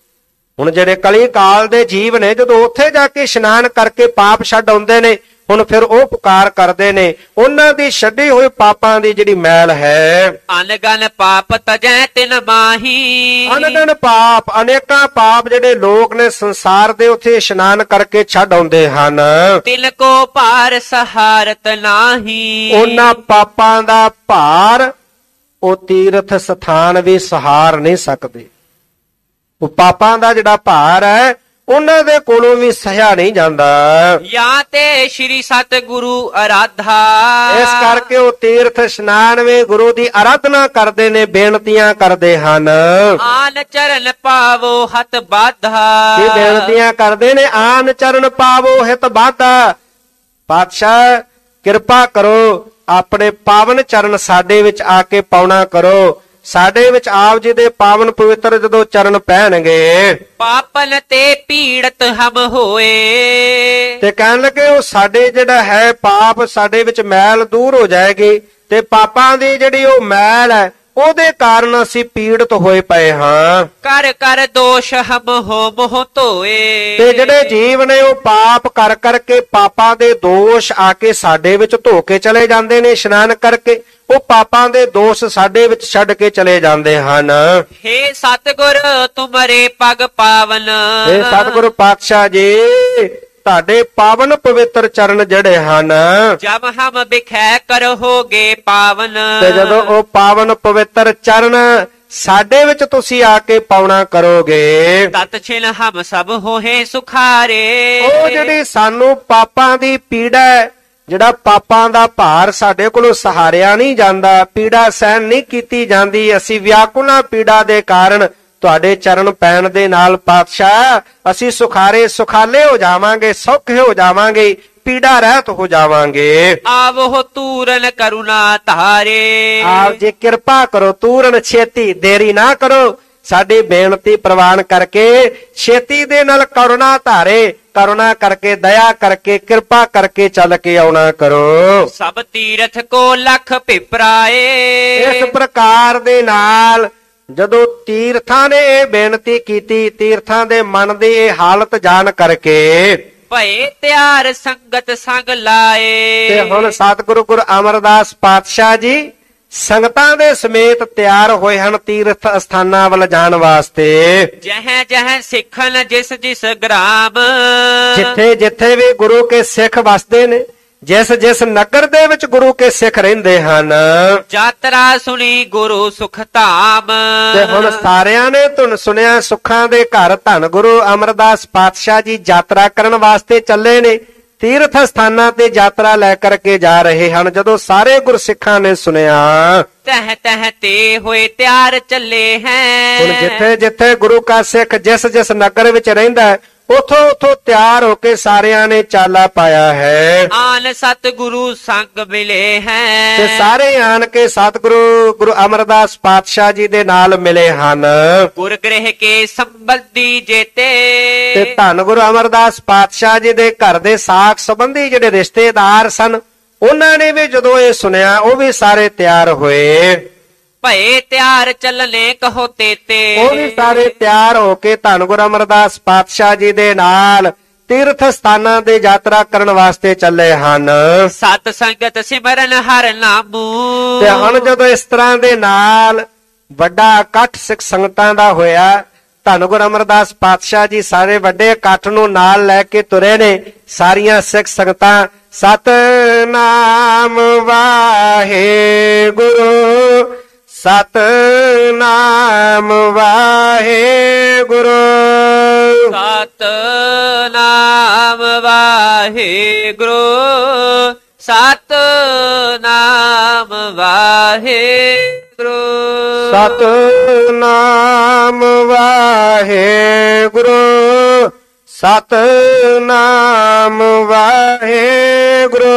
ਹੁਣ ਜਿਹੜੇ ਕਲੀ ਕਾਲ ਦੇ ਜੀਵ ਨੇ, ਜਦੋਂ ਉੱਥੇ ਜਾ ਕੇ ਇਸ਼ਨਾਨ ਕਰਕੇ ਪਾਪ ਛੱਡ ਆਉਂਦੇ ਨੇ, ਹੁਣ ਫਿਰ ਉਹ ਪੁਕਾਰ ਕਰਦੇ ਨੇ, ਉਹਨਾਂ ਦੀ ਛੱਡੀ ਹੋਈ ਪਾਪਾਂ ਦੀ ਜਿਹੜੀ ਮੈਲ ਹੈ।
ਅਨਗਨ ਪਾਪ ਤਜੈ ਤਿਨ ਮਾਹੀ,
ਅਨਗਨ ਪਾਪ, ਅਨੇਕਾਂ ਪਾਪ ਜਿਹੜੇ ਲੋਕ ਨੇ ਸੰਸਾਰ ਦੇ ਉੱਥੇ ਇਸ਼ਨਾਨ ਕਰਕੇ ਛੱਡ ਆਉਂਦੇ ਹਨ।
ਤਿਲ ਕੋ ਭਾਰ ਸਹਾਰਤ ਨਾਹੀ,
ਉਹਨਾਂ ਪਾਪਾਂ ਦਾ ਭਾਰ ਉਹ ਤੀਰਥ ਸਥਾਨ ਵੀ ਸਹਾਰ ਨਹੀਂ ਸਕਦੇ। ਉਹ ਪਾਪਾਂ ਦਾ ਜਿਹੜਾ ਭਾਰ ਹੈ ਉਹਨਾਂ ਦੇ ਕੋਲੋਂ ਵੀ ਸਹਿਆ ਨਹੀਂ ਜਾਂਦਾ।
ਜਾਂ ਤੇ ਸ਼੍ਰੀ ਸਤਿਗੁਰੂ ਅਰਾਧਾ,
ਇਸ ਕਰਕੇ ਉਹ ਤੀਰਥ ਇਸ਼ਨਾਨ ਵੇ ਗੁਰੂ ਦੀ ਆਰਾਧਨਾ ਕਰਦੇ ਨੇ, ਬੇਨਤੀਆਂ ਕਰਦੇ ਹਨ।
ਆਨ ਚਰਨ ਪਾਵੋ ਹਤ ਬਾਧਾ,
ਇਹ ਬੇਨਤੀਆਂ ਕਰਦੇ ਨੇ, ਆਨ ਚਰਨ ਪਾਵੋ ਹਿਤ ਬਾਧਾ। ਪਾਤਸ਼ਾਹ ਕਿਰਪਾ ਕਰੋ, ਆਪਣੇ ਪਾਵਨ ਚਰਨ ਸਾਡੇ ਵਿੱਚ ਆ ਕੇ ਪਾਉਣਾ ਕਰੋ। ਸਾਡੇ ਵਿੱਚ ਆਪ ਜੀ ਦੇ ਪਾਵਨ ਪਵਿੱਤਰ ਜਦੋਂ ਚਰਨ ਪੈਣਗੇ,
ਪਾਪਨ ਤੇ ਪੀੜਤ ਹਮ ਹੋਏ,
ਤੇ ਕਹਿਣ ਲੱਗੇ ਉਹ ਸਾਡੇ ਜਿਹੜਾ ਹੈ ਪਾਪ ਸਾਡੇ ਵਿੱਚ ਮੈਲ ਦੂਰ ਹੋ ਜਾਏਗੀ, ਤੇ ਪਾਪਾਂ ਦੀ ਜਿਹੜੀ ਉਹ ਮੈਲ ਹੈ ਉਹਦੇ ਕਾਰਨ ਅਸੀਂ ਪੀੜਤ ਹੋਏ ਪਏ ਹਾਂ।
ਕਰ ਕਰ ਦੋਸ਼ ਹਮ ਹੋ ਮੋਹ ਧੋਏ,
ਤੇ ਜਿਹੜੇ ਜੀਵ ਨੇ ਉਹ ਪਾਪ ਕਰ ਕਰਕੇ ਪਾਪਾਂ ਦੇ ਦੋਸ਼ ਆ ਕੇ ਸਾਡੇ ਵਿੱਚ ਧੋ ਕੇ ਚਲੇ ਜਾਂਦੇ ਨੇ। ਇਸ਼ਨਾਨ ਕਰਕੇ ਉਹ ਪਾਪਾਂ ਦੇ ਦੋਸ਼ ਸਾਡੇ ਵਿੱਚ ਛੱਡ ਕੇ ਚਲੇ ਜਾਂਦੇ ਹਨ।
ਹੇ ਸਤਿਗੁਰ ਤੁਮਰੇ ਪਗ ਪਾਵਨ,
ਹੇ ਸਤਿਗੁਰੂ ਪਾਤਸ਼ਾਹ ਜੀ ਤੁਹਾਡੇ ਪਾਵਨ ਪਵਿੱਤਰ ਚਰਨ ਜਿਹੜੇ ਹਨ,
ਜਬ ਹਮ ਬਿਖੈ ਕਰੋਗੇ ਪਾਵਨ।
ਤੇ ਜਦੋਂ ਉਹ ਪਾਵਨ ਪਵਿੱਤਰ ਚਰਨ ਸਾਡੇ ਵਿੱਚ ਤੁਸੀਂ ਆ ਕੇ ਪਾਉਣਾ ਕਰੋਗੇ,
ਤਤ ਛਿਨ ਹਮ ਸਭ ਹੋਏ ਸੁਖਾਰੇ।
ਉਹ ਜਿਹੜੀ ਸਾਨੂੰ ਪਾਪਾਂ ਦੀ ਪੀੜਾ ਹੈ, ਜਿਹੜਾ ਪਾਪਾਂ ਦਾ ਭਾਰ ਸਾਡੇ ਕੋਲੋਂ ਸਹਾਰਿਆ ਨਹੀਂ ਜਾਂਦਾ, ਪੀੜਾ ਸਹਿਣ ਨਹੀਂ ਕੀਤੀ ਜਾਂਦੀ, ਅਸੀਂ ਵਿਆਕੁਲਾ ਪੀੜਾ ਦੇ ਕਾਰਨ ਤੁਹਾਡੇ ਚਰਨ ਪੈਣ ਦੇ ਨਾਲ ਪਾਤਸ਼ਾਹ ਅਸੀਂ ਸੁਖਾਰੇ ਸੁਖਾਲੇ ਹੋ ਜਾਵਾਂਗੇ, ਸੌਖੇ ਹੋ ਜਾਵਾਂਗੇ, ਪੀੜਾ ਰਹਿਤ ਹੋ ਜਾਵਾਂਗੇ।
ਆਵੋ ਤੂਰਨ ਕਰੁਣਾ ਧਾਰੇ।
ਆਪ ਜੀ ਕਿਰਪਾ ਕਰੋ, ਤੂਰਨ ਛੇਤੀ, ਦੇਰੀ ਨਾ ਕਰੋ, ਸਾਡੀ ਬੇਨਤੀ ਪ੍ਰਵਾਨ ਕਰਕੇ ਛੇਤੀ ਦੇ ਨਾਲ ਕਰੁਣਾ ਧਾਰੇ, ਕਰੁਣਾ ਕਰਕੇ, ਦਇਆ ਕਰਕੇ, ਕਿਰਪਾ ਕਰਕੇ ਚੱਲ ਕੇ ਆਉਣਾ ਕਰੋ।
ਸਭ ਤੀਰਥ ਕੋ ਲਖ ਪਿਪਰਾਏ।
ਇਸ ਪ੍ਰਕਾਰ ਦੇ ਨਾਲ ਜਦੋਂ ਤੀਰਥਾਂ ਨੇ ਇਹ ਬੇਨਤੀ ਕੀਤੀ, ਤੀਰਥਾਂ ਦੇ ਮਨ ਦੀ ਇਹ ਹਾਲਤ ਜਾਣ ਕਰਕੇ
ਭਏ ਤਿਆਰ ਸੰਗਤ ਸੰਗ ਲਾਏ।
ਤੇ ਹੁਣ ਸਤਿਗੁਰੂ ਗੁਰੂ ਅਮਰਦਾਸ ਪਾਤਸ਼ਾਹ ਜੀ ਸੰਗਤਾਂ ਦੇ ਸਮੇਤ ਤਿਆਰ ਹੋਏ ਹਨ ਤੀਰਥ ਅਸਥਾਨਾਂ ਵੱਲ ਜਾਣ ਵਾਸਤੇ।
ਜਹ ਜਹ ਸਿੱਖਨ ਜਿਸ ਜਿਸ ਗ੍ਰਾਮ।
ਜਿੱਥੇ ਜਿੱਥੇ ਵੀ ਗੁਰੂ ਕੇ ਸਿੱਖ ਵਸਦੇ ਨੇ, ਜਿਸ ਜਿਸ ਨਗਰ ਦੇ ਵਿੱਚ ਗੁਰੂ ਕੇ ਸਿੱਖ ਰਹਿੰਦੇ ਹਨ,
ਯਾਤਰਾ ਸੁਣੀ ਗੁਰੂ ਸੁਖ ਧਾਮ।
ਤੇ ਹੁਣ ਸਾਰਿਆਂ ਨੇ ਧੁਨ ਸੁਣਿਆ ਸੁੱਖਾਂ ਦੇ ਘਰ ਧੰਨ ਗੁਰੂ ਅਮਰਦਾਸ ਪਾਤਸ਼ਾਹ ਜੀ ਯਾਤਰਾ ਕਰਨ ਵਾਸਤੇ ਚੱਲੇ ਨੇ, ਤੀਰਥ ਸਥਾਨਾਂ ਤੇ ਯਾਤਰਾ ਲੈ ਕਰਕੇ ਜਾ ਰਹੇ ਹਨ। ਜਦੋਂ ਸਾਰੇ ਗੁਰਸਿੱਖਾਂ ਨੇ ਸੁਣਿਆ,
ਤਹ ਤਹ ਤੇ ਹੋਏ ਤਿਆਰ ਚੱਲੇ ਹੈ।
ਹੁਣ ਜਿੱਥੇ ਜਿੱਥੇ ਗੁਰੂ ਕਾ ਸਿੱਖ ਜਿਸ ਜਿਸ ਨਗਰ ਵਿੱਚ ਰਹਿੰਦਾ ਹੈ, ਉਥੋਂ ਉਥੋਂ ਤਿਆਰ ਹੋ ਕੇ ਸਾਰਿਆਂ ਨੇ ਚਾਲਾ ਪਾਇਆ ਹੈ।
ਆਨ ਸਤਿਗੁਰੂ ਸੰਗ ਮਿਲੇ ਹੈ।
ਤੇ ਸਾਰੇ ਆਣ ਕੇ ਸਤਿਗੁਰੂ ਗੁਰੂ ਅਮਰਦਾਸ ਪਾਤਸ਼ਾਹ ਜੀ ਦੇ ਨਾਲ ਮਿਲੇ ਹਨ।
ਗੁਰ ਗ੍ਰਹਿ ਕੇ ਸੰਬੰਧੀ ਜੇਤੇ।
ਤੇ ਧੰਨ ਗੁਰੂ ਅਮਰਦਾਸ ਪਾਤਸ਼ਾਹ ਜੀ ਦੇ ਘਰ ਦੇ ਸਾਖ ਸੰਬੰਧੀ ਜਿਹੜੇ ਰਿਸ਼ਤੇਦਾਰ ਸਨ, ਉਹਨਾਂ ਨੇ ਵੀ ਜਦੋਂ ਇਹ ਸੁਣਿਆ, ਉਹ ਵੀ ਸਾਰੇ ਤਿਆਰ ਹੋਏ।
ਭਏ ਤਿਆਰ ਚੱਲਨੇ ਕਹੋ ਤੇਤੇ।
ਉਹ ਵੀ ਸਾਰੇ ਤਿਆਰ ਹੋ ਕੇ ਧੰਨ ਗੁਰੂ ਅਮਰਦਾਸ ਪਾਤਸ਼ਾਹ ਜੀ ਦੇ ਨਾਲ ਤੀਰਥ ਸਥਾਨਾਂ ਦੇ ਯਾਤਰਾ ਕਰਨ ਵਾਸਤੇ ਚੱਲੇ ਹਨ।
ਸਤ ਸੰਗਤ ਸਿਮਰਨ ਹਰ ਨਾਮੂ।
ਤੇ ਹੁਣ ਜਦੋਂ ਇਸ ਤਰ੍ਹਾਂ ਦੇ ਨਾਲ ਵੱਡਾ ਇਕੱਠ ਸਿੱਖ ਸੰਗਤਾਂ ਦਾ ਹੋਇਆ, ਧੰਨ ਗੁਰੂ ਅਮਰਦਾਸ ਪਾਤਸ਼ਾਹ ਜੀ ਸਾਰੇ ਵੱਡੇ ਇਕੱਠ ਨੂੰ ਨਾਲ ਲੈ ਕੇ ਤੁਰੇ ਨੇ। ਸਾਰੀਆਂ ਸਿੱਖ ਸੰਗਤਾਂ ਸਤਿਨਾਮ ਵਾਹਿਗੁਰੂ, ਸਤਿਨਾਮ ਵਾਹਿਗੁਰੂ,
ਸਤਿਨਾਮ ਵਾਹਿਗੁਰੂ, ਸਤਿਨਾਮ ਵਾਹਿਗੁਰੂ,
ਸਤਿਨਾਮ ਵਾਹਿਗੁਰੂ, ਸਤਿਨਾਮ ਵਾਹਿਗੁਰੂ,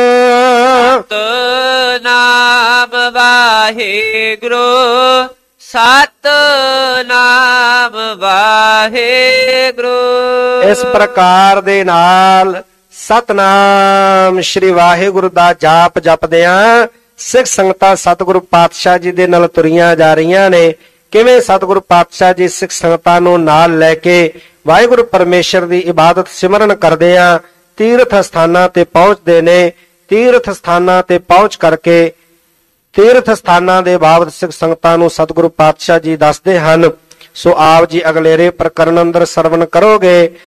ਸਤਿਨਾਮ ਵਾਹਿਗੁਰੂ, ਸਤਿਨਾਮ ਵਾਹਿਗੁਰੂ।
ਇਸ ਪ੍ਰਕਾਰ ਦੇ ਨਾਲ ਸਤਨਾਮ ਸ਼੍ਰੀ ਵਾਹਿਗੁਰੂ ਦਾ ਜਾਪ ਜਪਦਿਆਂ ਸਿੱਖ ਸੰਗਤਾਂ ਸਤਿਗੁਰੂ ਪਾਤਸ਼ਾਹ ਜੀ ਦੇ ਨਾਲ ਤੁਰੀਆਂ ਜਾ ਰਹੀਆਂ ਨੇ। ਕਿਵੇਂ ਸਤਿਗੁਰੂ ਪਾਤਸ਼ਾਹ ਜੀ ਸਿੱਖ ਸੰਗਤਾਂ ਨੂੰ ਨਾਲ ਲੈ ਕੇ ਵਾਹਿਗੁਰੂ ਪਰਮੇਸ਼ਰ ਦੀ ਇਬਾਦਤ ਸਿਮਰਨ ਕਰਦੇ ਆ ਤੀਰਥ ਸਥਾਨਾਂ ਤੇ ਪਹੁੰਚਦੇ ਨੇ। ਤੀਰਥ ਸਥਾਨਾਂ ਤੇ ਪਹੁੰਚ ਕਰਕੇ ਤੀਰਥ ਸਥਾਨਾਂ ਦੇ ਬਾਬਤ ਸਿੱਖ ਸੰਗਤਾਂ ਨੂੰ ਸਤਿਗੁਰੂ ਪਾਤਸ਼ਾਹ ਜੀ ਦੱਸਦੇ ਹਨ। ਸੋ ਆਪ ਜੀ ਅਗਲੇਰੇ ਪ੍ਰਕਰਨ ਅੰਦਰ ਸਰਵਣ ਕਰੋਗੇ।